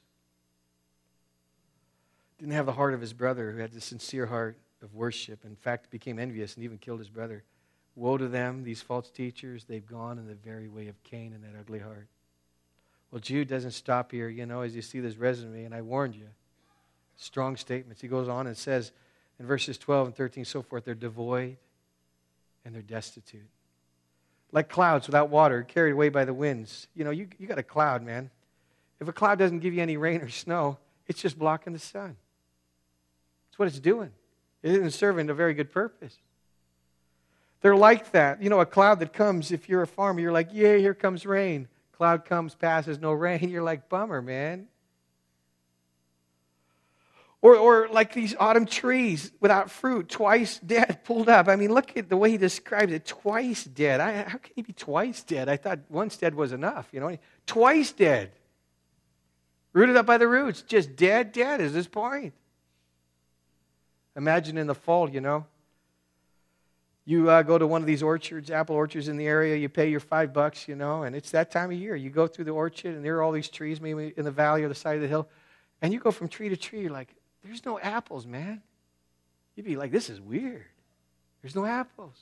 Didn't have the heart of his brother who had the sincere heart of worship. In fact, became envious and even killed his brother. Woe to them, these false teachers. They've gone in the very way of Cain and that ugly heart. Well, Jude doesn't stop here, you know, as you see this resume, and I warned you. Strong statements. He goes on and says in verses twelve and thirteen, so forth, they're devoid and they're destitute. Like clouds without water, carried away by the winds. You know, you, you got a cloud, man. If a cloud doesn't give you any rain or snow, it's just blocking the sun. That's what it's doing. It isn't serving a very good purpose. They're like that. You know, a cloud that comes, if you're a farmer, you're like, yay, here comes rain. Cloud comes, passes, no rain. You're like, bummer, man. Or, or like these autumn trees without fruit, twice dead, pulled up. I mean, look at the way he describes it, twice dead. I, how can he be twice dead? I thought once dead was enough, you know. Twice dead. Rooted up by the roots, just dead, dead is his point. Imagine in the fall, you know. You uh, go to one of these orchards, apple orchards in the area, you pay your five bucks, you know, and it's that time of year. You go through the orchard, and there are all these trees, maybe in the valley or the side of the hill, and you go from tree to tree, you're like, there's no apples, man. You'd be like, this is weird. There's no apples.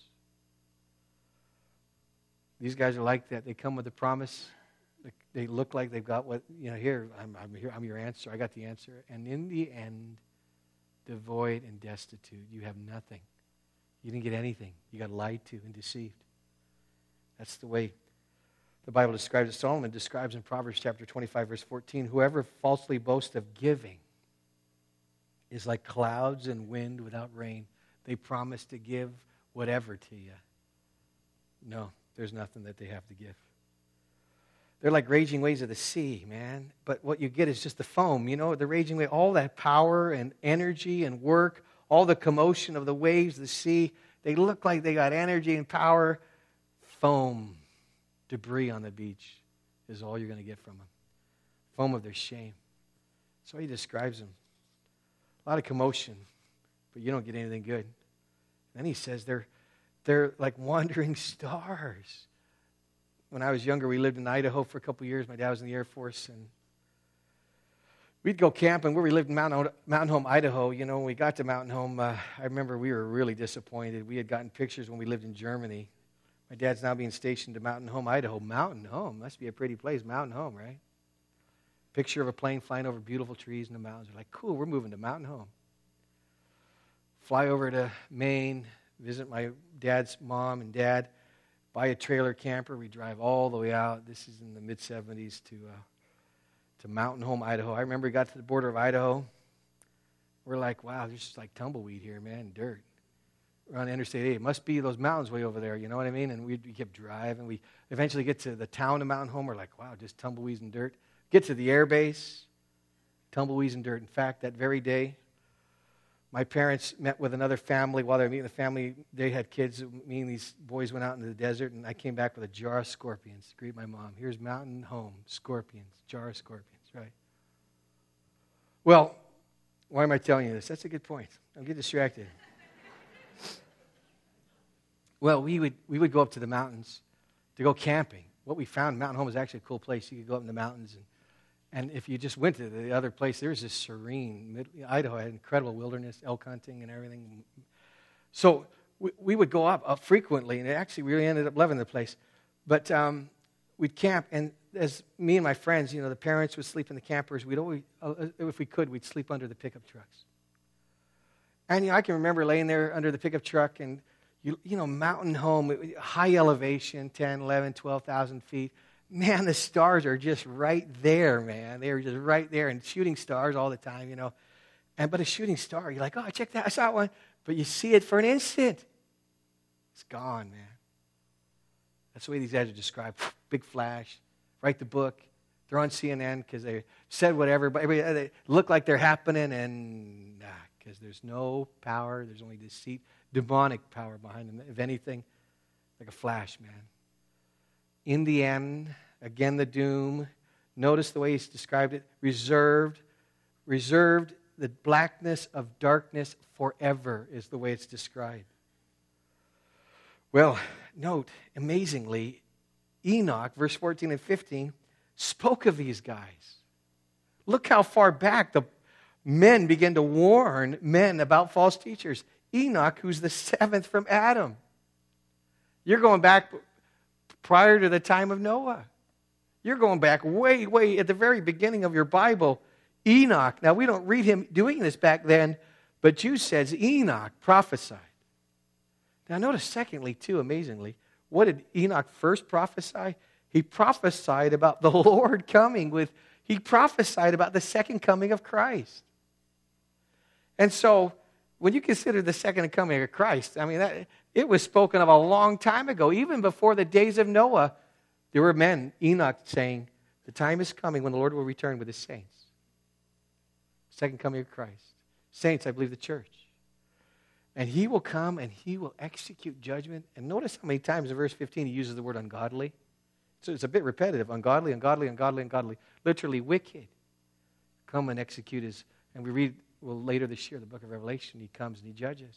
These guys are like that. They come with a promise. They look like they've got what, you know, here, I'm, I'm here, I'm your answer. I got the answer. And in the end, devoid and destitute. You have nothing. You didn't get anything. You got lied to and deceived. That's the way the Bible describes it. Solomon describes in Proverbs chapter twenty-five, verse fourteen, whoever falsely boasts of giving is like clouds and wind without rain. They promise to give whatever to you. No, there's nothing that they have to give. They're like raging waves of the sea, man. But what you get is just the foam, you know, the raging wave, all that power and energy and work, all the commotion of the waves, the sea. They look like they got energy and power. Foam, debris on the beach is all you're going to get from them. Foam of their shame. That's why he describes them. A lot of commotion, but you don't get anything good. Then he says they're, they're like wandering stars. When I was younger, we lived in Idaho for a couple of years. My dad was in the Air Force, and we'd go camping where we lived in Mountain, Mountain Home, Idaho. You know, when we got to Mountain Home, uh, I remember we were really disappointed. We had gotten pictures when we lived in Germany. My dad's now being stationed to Mountain Home, Idaho. Mountain Home, must be a pretty place. Mountain Home, right? Picture of a plane flying over beautiful trees in the mountains. We're like, cool, we're moving to Mountain Home. Fly over to Maine, visit my dad's mom and dad, buy a trailer camper. We drive all the way out. This is in the mid-seventies to uh, to Mountain Home, Idaho. I remember we got to the border of Idaho. We're like, wow, there's just like tumbleweed here, man, dirt. We're on Interstate eight. It must be those mountains way over there, you know what I mean? And we, we kept driving. We eventually get to the town of Mountain Home. We're like, wow, just tumbleweeds and dirt. Get to the air base, tumbleweeds and dirt. In fact, that very day, my parents met with another family. While they were meeting the family, they had kids. Me and these boys went out into the desert, and I came back with a jar of scorpions to greet my mom. Here's Mountain Home, scorpions, jar of scorpions, right? Well, why am I telling you this? That's a good point. I'll get distracted. Well, we would we would go up to the mountains to go camping. What we found, Mountain Home was actually a cool place. You could go up in the mountains, and, and if you just went to the other place, there was this serene, mid, Idaho had incredible wilderness, elk hunting and everything. So we, we would go up, up frequently, and actually we really ended up loving the place. But um, we'd camp, and as me and my friends, you know, the parents would sleep in the campers. We'd always, uh, if we could, we'd sleep under the pickup trucks. And you know, I can remember laying there under the pickup truck, and You, you know, Mountain Home, high elevation, ten, eleven, twelve thousand feet. Man, the stars are just right there, man. They were just right there, and shooting stars all the time, you know. And but a shooting star, you're like, oh, check that, I saw one. But you see it for an instant. It's gone, man. That's the way these guys are described. Big flash, write the book. They're on C N N because they said whatever, but they look like they're happening, and nah, because there's no power, there's only deceit. Demonic power behind them, if anything, like a flash, man. In the end, again, the doom. Notice the way he's described it. Reserved, reserved the blackness of darkness forever is the way it's described. Well, note, amazingly, Enoch, verse fourteen and fifteen, spoke of these guys. Look how far back the men began to warn men about false teachers. Enoch, who's the seventh from Adam. You're going back prior to the time of Noah. You're going back way, way at the very beginning of your Bible. Enoch. Now, we don't read him doing this back then, but Jude says Enoch prophesied. Now, notice secondly, too, amazingly, what did Enoch first prophesy? He prophesied about the Lord coming with, he prophesied about the second coming of Christ. And so, when you consider the second coming of Christ, I mean, that, it was spoken of a long time ago. Even before the days of Noah, there were men, Enoch, saying, the time is coming when the Lord will return with his saints. Second coming of Christ. Saints, I believe the church. And he will come and he will execute judgment. And notice how many times in verse fifteen he uses the word ungodly. So it's a bit repetitive. Ungodly, ungodly, ungodly, ungodly. Literally wicked. Come and execute his, and we read, well, later this year, the book of Revelation, he comes and he judges.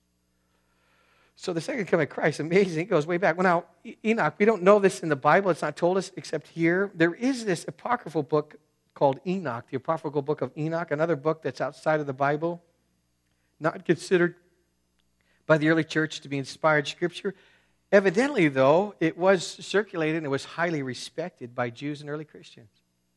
So the second coming of Christ, amazing. It goes way back. Well, now, Enoch, we don't know this in the Bible. It's not told us except here. There is this apocryphal book called Enoch, the apocryphal book of Enoch, another book that's outside of the Bible, not considered by the early church to be inspired scripture. Evidently, though, it was circulated and it was highly respected by Jews and early Christians.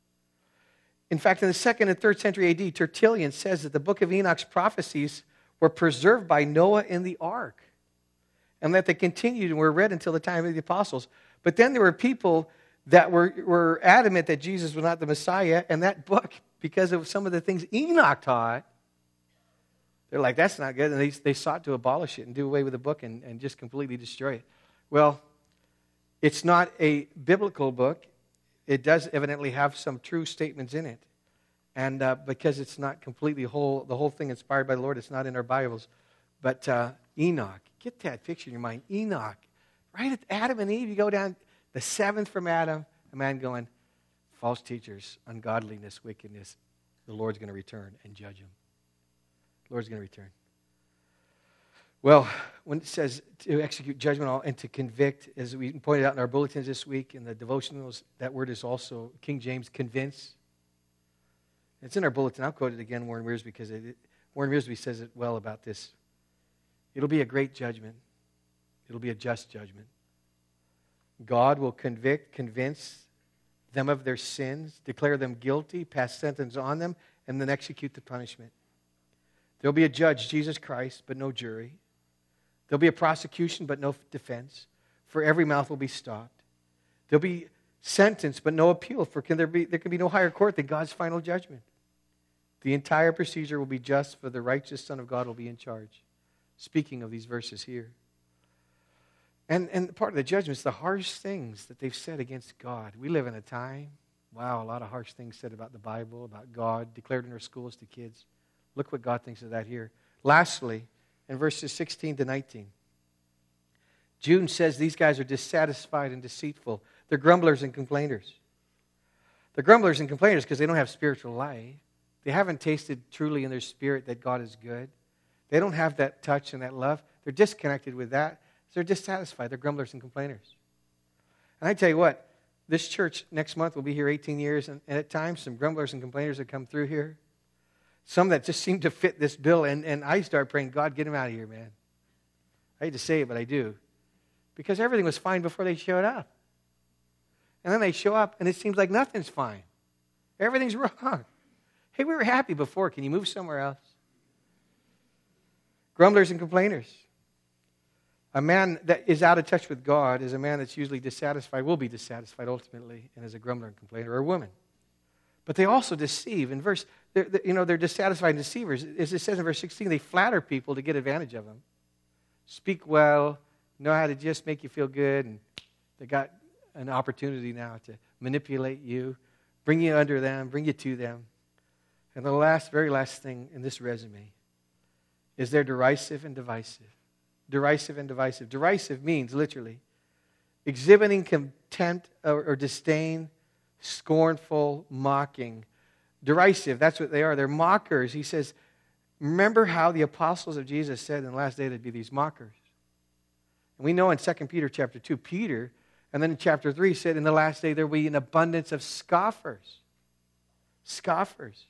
In fact, in the second and third century A D, Tertullian says that the book of Enoch's prophecies were preserved by Noah in the ark, and that they continued and were read until the time of the apostles. But then there were people that were, were adamant that Jesus was not the Messiah, and that book, because of some of the things Enoch taught, they're like, that's not good, and they, they sought to abolish it and do away with the book and, and just completely destroy it. Well, it's not a biblical book. It does evidently have some true statements in it. And uh, because it's not completely whole, the whole thing inspired by the Lord, it's not in our Bibles. But uh, Enoch, get that picture in your mind. Enoch, right at Adam and Eve, you go down, the seventh from Adam, a man going, false teachers, ungodliness, wickedness, the Lord's going to return and judge them. The Lord's going to return. Well, when it says to execute judgment and to convict, as we pointed out in our bulletins this week, in the devotionals, that word is also, King James, convince. It's in our bulletin. I'll quote it again, Warren Wiersbe, because it, Warren Wiersbe says it well about this. It'll be a great judgment. It'll be a just judgment. God will convict, convince them of their sins, declare them guilty, pass sentence on them, and then execute the punishment. There'll be a judge, Jesus Christ, but no jury. There'll be a prosecution, but no defense. For every mouth will be stopped. There'll be sentence, but no appeal. For can there be there can be no higher court than God's final judgment. The entire procedure will be just, for the righteous Son of God will be in charge. Speaking of these verses here. And, and part of the judgment is the harsh things that they've said against God. We live in a time, wow, a lot of harsh things said about the Bible, about God, declared in our schools to kids. Look what God thinks of that here. Lastly, in verses sixteen to nineteen, Jude says these guys are dissatisfied and deceitful. They're grumblers and complainers. They're grumblers and complainers because they don't have spiritual life. They haven't tasted truly in their spirit that God is good. They don't have that touch and that love. They're disconnected with that. So they're dissatisfied. They're grumblers and complainers. And I tell you what, this church next month will be here eighteen years, and, and at times some grumblers and complainers have come through here. Some that just seem to fit this bill, and, and I start praying, God, get them out of here, man. I hate to say it, but I do. Because everything was fine before they showed up. And then they show up, and it seems like nothing's fine. Everything's wrong. Hey, we were happy before. Can you move somewhere else? Grumblers and complainers. A man that is out of touch with God is a man that's usually dissatisfied, will be dissatisfied ultimately, and is a grumbler and complainer, or a woman. But they also deceive. In verse, they're, they're, you know, they're dissatisfied deceivers. As it says in verse sixteen, they flatter people to get advantage of them. Speak well, know how to just make you feel good, and they got an opportunity now to manipulate you, bring you under them, bring you to them. And the last, very last thing in this resume is they're derisive and divisive. Derisive and divisive. Derisive means, literally, exhibiting contempt or, or disdain, scornful, mocking. Derisive, that's what they are. They're mockers. He says, remember how the apostles of Jesus said in the last day there'd be these mockers. And we know in Second Peter chapter two, Peter, and then in chapter three said in the last day there will be an abundance of scoffers. Scoffers.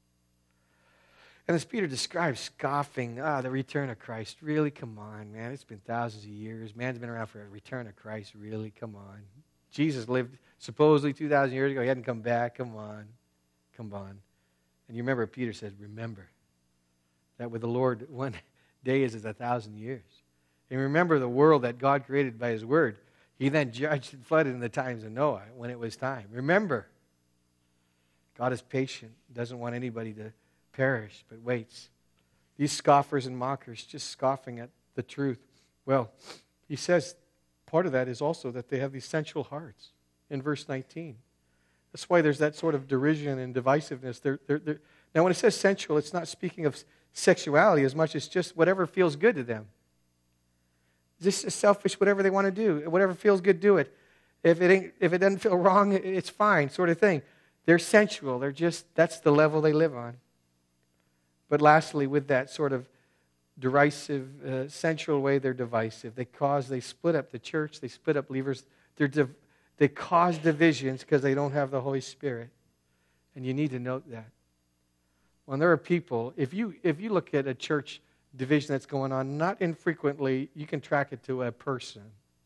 And as Peter describes scoffing, ah, the return of Christ. Really, come on, man. It's been thousands of years. Man's been around for a return of Christ. Really, come on. Jesus lived supposedly two thousand years ago. He hadn't come back. Come on. Come on. And you remember Peter said, remember that with the Lord, one day is as a thousand years. And remember the world that God created by His Word. He then judged and flooded in the times of Noah when it was time. Remember, God is patient. Doesn't want anybody to perish, but waits. These scoffers and mockers just scoffing at the truth. Well, he says part of that is also that they have these sensual hearts in verse nineteen. That's why there's that sort of derision and divisiveness. They're, they're, they're, now, when it says sensual, it's not speaking of sexuality as much as just whatever feels good to them. Just selfish, whatever they want to do. Whatever feels good, do it. If it ain't, if it doesn't feel wrong, it's fine, sort of thing. They're sensual. They're just, that's the level they live on. But lastly, with that sort of derisive, uh, sensual way, they're divisive. They cause, they split up the church. They split up believers. They're div- they cause divisions because they don't have the Holy Spirit. And you need to note that. When there are people, if you if you look at a church division that's going on, not infrequently, you can track it to a person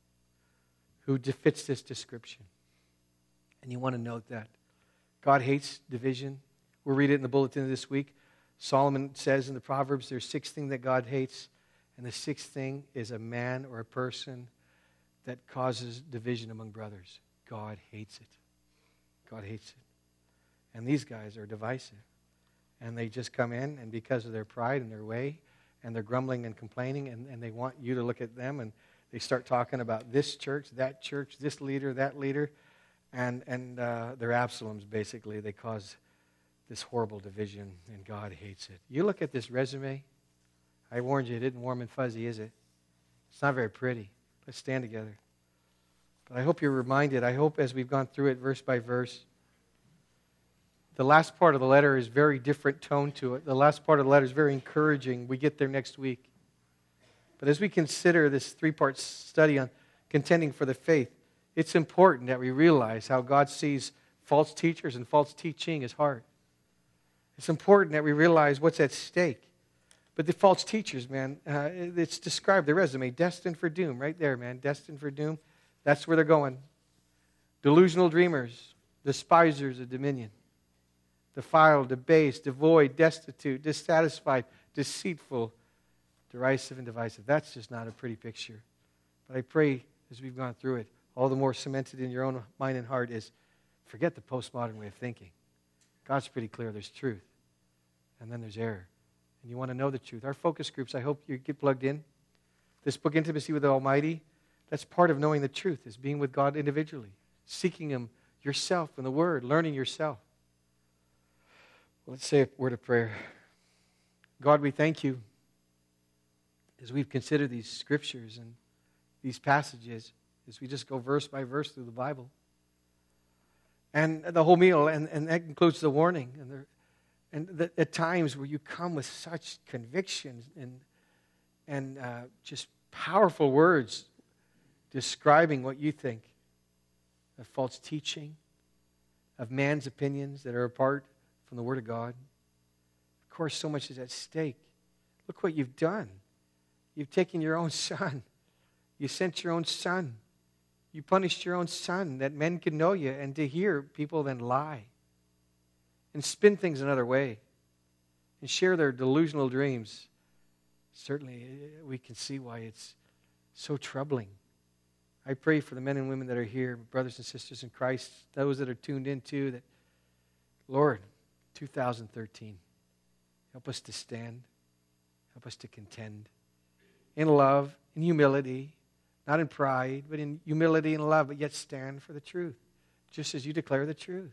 who fits this description. And you want to note that. God hates division. We'll read it in the bulletin this week. Solomon says in the Proverbs, there's six things that God hates, and the sixth thing is a man or a person that causes division among brothers. God hates it. God hates it. And these guys are divisive. And they just come in, and because of their pride and their way, and they're grumbling and complaining, and, and they want you to look at them, and they start talking about this church, that church, this leader, that leader, and, and uh, they're Absaloms, basically. They cause this horrible division, and God hates it. You look at this resume. I warned you, it isn't warm and fuzzy, is it? It's not very pretty. Let's stand together. But I hope you're reminded, I hope as we've gone through it verse by verse, the last part of the letter is very different tone to it. The last part of the letter is very encouraging. We get there next week. But as we consider this three-part study on contending for the faith, it's important that we realize how God sees false teachers and false teaching as hard. It's important that we realize what's at stake. But the false teachers, man, uh, it's described, the resume, destined for doom, right there, man, destined for doom. That's where they're going. Delusional dreamers, despisers of dominion, defiled, debased, devoid, destitute, dissatisfied, deceitful, derisive and divisive. That's just not a pretty picture. But I pray as we've gone through it, all the more cemented in your own mind and heart is forget the postmodern way of thinking. God's pretty clear. There's truth. And then there's error. And you want to know the truth. Our focus groups, I hope you get plugged in. This book, Intimacy with the Almighty, that's part of knowing the truth, is being with God individually, seeking Him yourself in the Word, learning yourself. Well, let's say a word of prayer. God, we thank you as we've considered these scriptures and these passages, as we just go verse by verse through the Bible. And the whole meal, and, and that includes the warning. And, the, and the, at times where you come with such conviction and, and uh, just powerful words describing what you think of false teaching, of man's opinions that are apart from the Word of God. Of course, so much is at stake. Look what you've done. You've taken your own Son. You sent your own Son. You punished your own Son that men could know you, and to hear people then lie and spin things another way and share their delusional dreams. Certainly, we can see why it's so troubling. I pray for the men and women that are here, brothers and sisters in Christ, those that are tuned in too, that, Lord, two thousand thirteen, help us to stand, help us to contend in love, in humility, not in pride, but in humility and love, but yet stand for the truth, just as you declare the truth.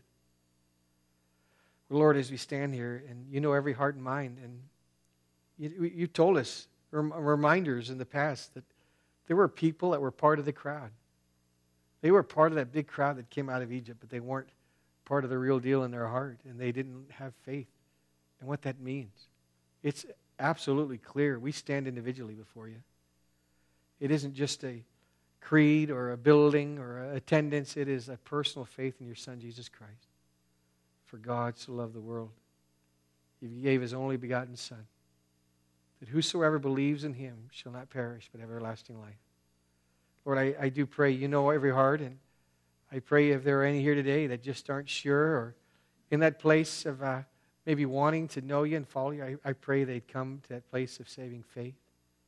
Lord, as we stand here, and you know every heart and mind, and you, you told us rem- reminders in the past that there were people that were part of the crowd. They were part of that big crowd that came out of Egypt, but they weren't part of the real deal in their heart, and they didn't have faith. And what that means, it's absolutely clear. We stand individually before you. It isn't just a creed or a building or a attendance. It is a personal faith in your Son, Jesus Christ. For God so loved the world, He gave His only begotten Son, that whosoever believes in Him shall not perish but have everlasting life. Lord, I, I do pray, you know every heart, and I pray if there are any here today that just aren't sure or in that place of uh, maybe wanting to know you and follow you, I, I pray they'd come to that place of saving faith.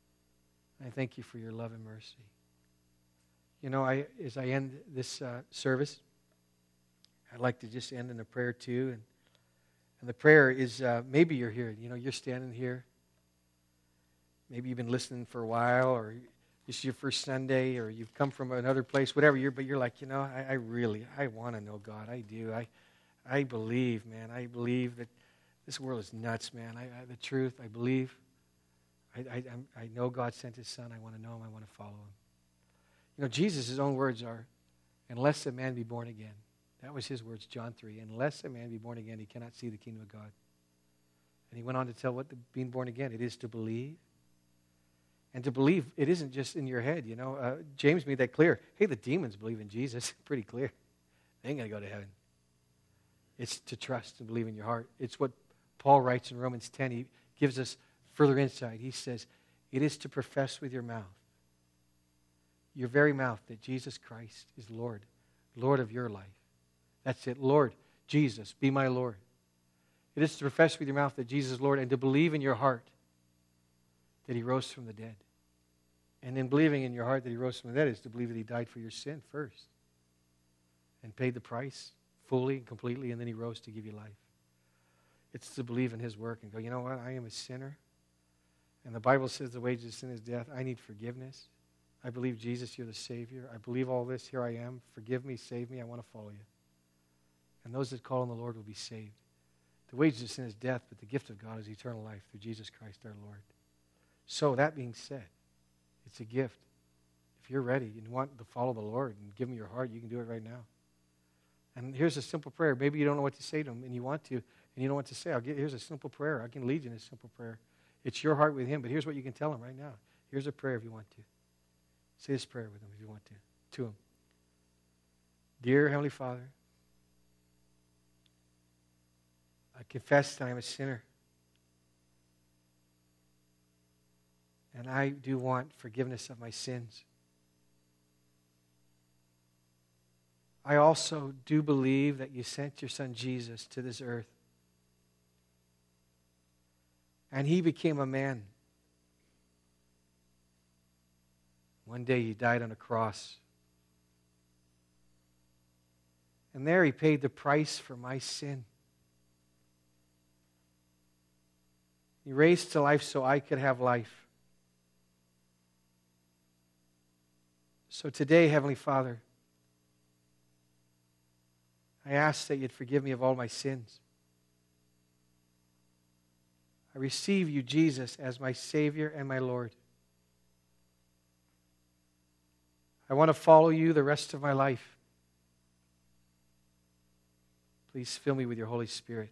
I thank you for your love and mercy. You know, I as I end this uh, service, I'd like to just end in a prayer too. And, and the prayer is, uh, maybe you're here, you know, you're standing here. Maybe you've been listening for a while, or this is your first Sunday, or you've come from another place, whatever you're, but you're like, you know, I, I really, I want to know God. I do. I I believe, man. I believe that this world is nuts, man. I, I the truth, I believe. I, I, I know God sent His Son. I want to know Him. I want to follow Him. You know, Jesus' own words are, unless a man be born again. That was His words, John three. Unless a man be born again, he cannot see the kingdom of God. And He went on to tell what the, being born again, it is to believe. And to believe, it isn't just in your head, you know. Uh, James made that clear. Hey, the demons believe in Jesus. Pretty clear. They ain't going to go to heaven. It's to trust and believe in your heart. It's what Paul writes in Romans ten. He gives us further insight. He says, it is to profess with your mouth, your very mouth, that Jesus Christ is Lord, Lord of your life. That's it. Lord, Jesus, be my Lord. It is to profess with your mouth that Jesus is Lord, and to believe in your heart that He rose from the dead. And in believing in your heart that He rose from the dead is to believe that He died for your sin first and paid the price fully and completely, and then He rose to give you life. It's to believe in His work and go, you know what, I am a sinner. And the Bible says the wages of sin is death. I need forgiveness. I believe, Jesus, you're the Savior. I believe all this. Here I am. Forgive me, save me. I want to follow you. And those that call on the Lord will be saved. The wages of sin is death, but the gift of God is eternal life through Jesus Christ our Lord. So that being said, it's a gift. If you're ready and want to follow the Lord and give Him your heart, you can do it right now. And here's a simple prayer. Maybe you don't know what to say to Him, and you want to, and you don't know what to say. I'll get, here's a simple prayer. I can lead you in a simple prayer. It's your heart with Him, but here's what you can tell Him right now. Here's a prayer if you want to. Say this prayer with Him if you want to, to Him. Dear Heavenly Father, I confess that I'm a sinner. And I do want forgiveness of my sins. I also do believe that you sent your Son Jesus to this earth. And He became a man One day he died on a cross. And there he paid the price for my sin. He raised to life so I could have life. So today, Heavenly Father, I ask that you'd forgive me of all my sins. I receive you, Jesus, as my Savior and my Lord. I want to follow you the rest of my life. Please fill me with your Holy Spirit.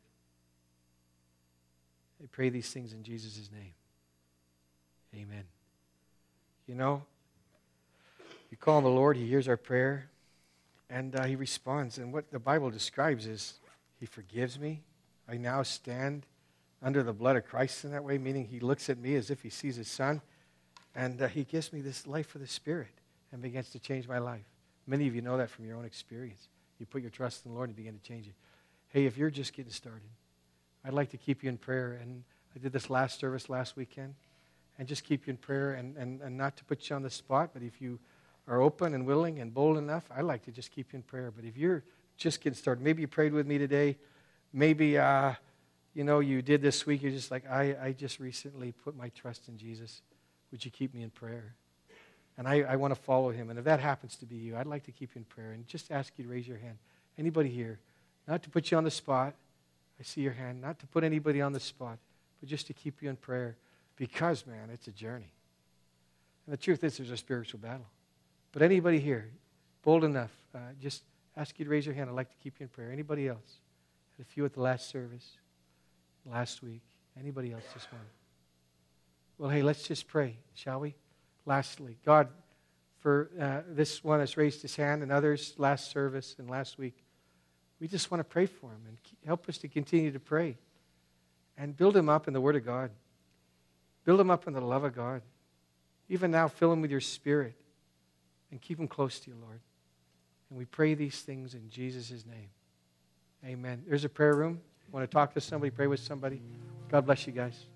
I pray these things in Jesus' name. Amen. You know, you call on the Lord, he hears our prayer, and uh, he responds. And what the Bible describes is, he forgives me. I now stand under the blood of Christ in that way, meaning he looks at me as if he sees his son, and uh, he gives me this life for the Spirit and begins to change my life. Many of you know that from your own experience. You put your trust in the Lord and begin to change it. Hey, if you're just getting started, I'd like to keep you in prayer. And I did this last service last weekend, and just keep you in prayer, and, and, and not to put you on the spot, but if you are open and willing and bold enough, I'd like to just keep you in prayer. But if you're just getting started, maybe you prayed with me today, maybe uh, you know, you did this week, you're just like, I, I just recently put my trust in Jesus. Would you keep me in prayer? And I, I want to follow him. And if that happens to be you, I'd like to keep you in prayer and just ask you to raise your hand. Anybody here? Not to put you on the spot. I see your hand. Not to put anybody on the spot, but just to keep you in prayer. Because, man, it's a journey. And the truth is, there's a spiritual battle. But anybody here, bold enough, uh, just ask you to raise your hand. I'd like to keep you in prayer. Anybody else? Had a few at the last service, last week. Anybody else this morning? Well, hey, let's just pray, shall we? Lastly, God, for uh, this one that's raised his hand and others last service and last week, we just want to pray for him and help us to continue to pray and build him up in the Word of God. Build him up in the love of God. Even now, fill him with your Spirit and keep him close to you, Lord. And we pray these things in Jesus' name. Amen. There's a prayer room. Want to talk to somebody, pray with somebody. God bless you guys.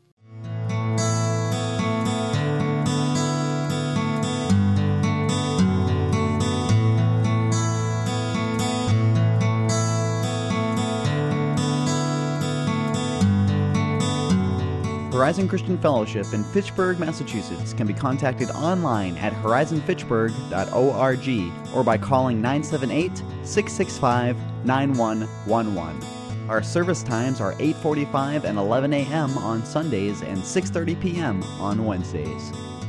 Horizon Christian Fellowship in Fitchburg, Massachusetts can be contacted online at horizon fitchburg dot org or by calling nine seven eight, six six five, nine one one one. Our service times are eight forty-five and eleven a.m. on Sundays and six thirty p.m. on Wednesdays.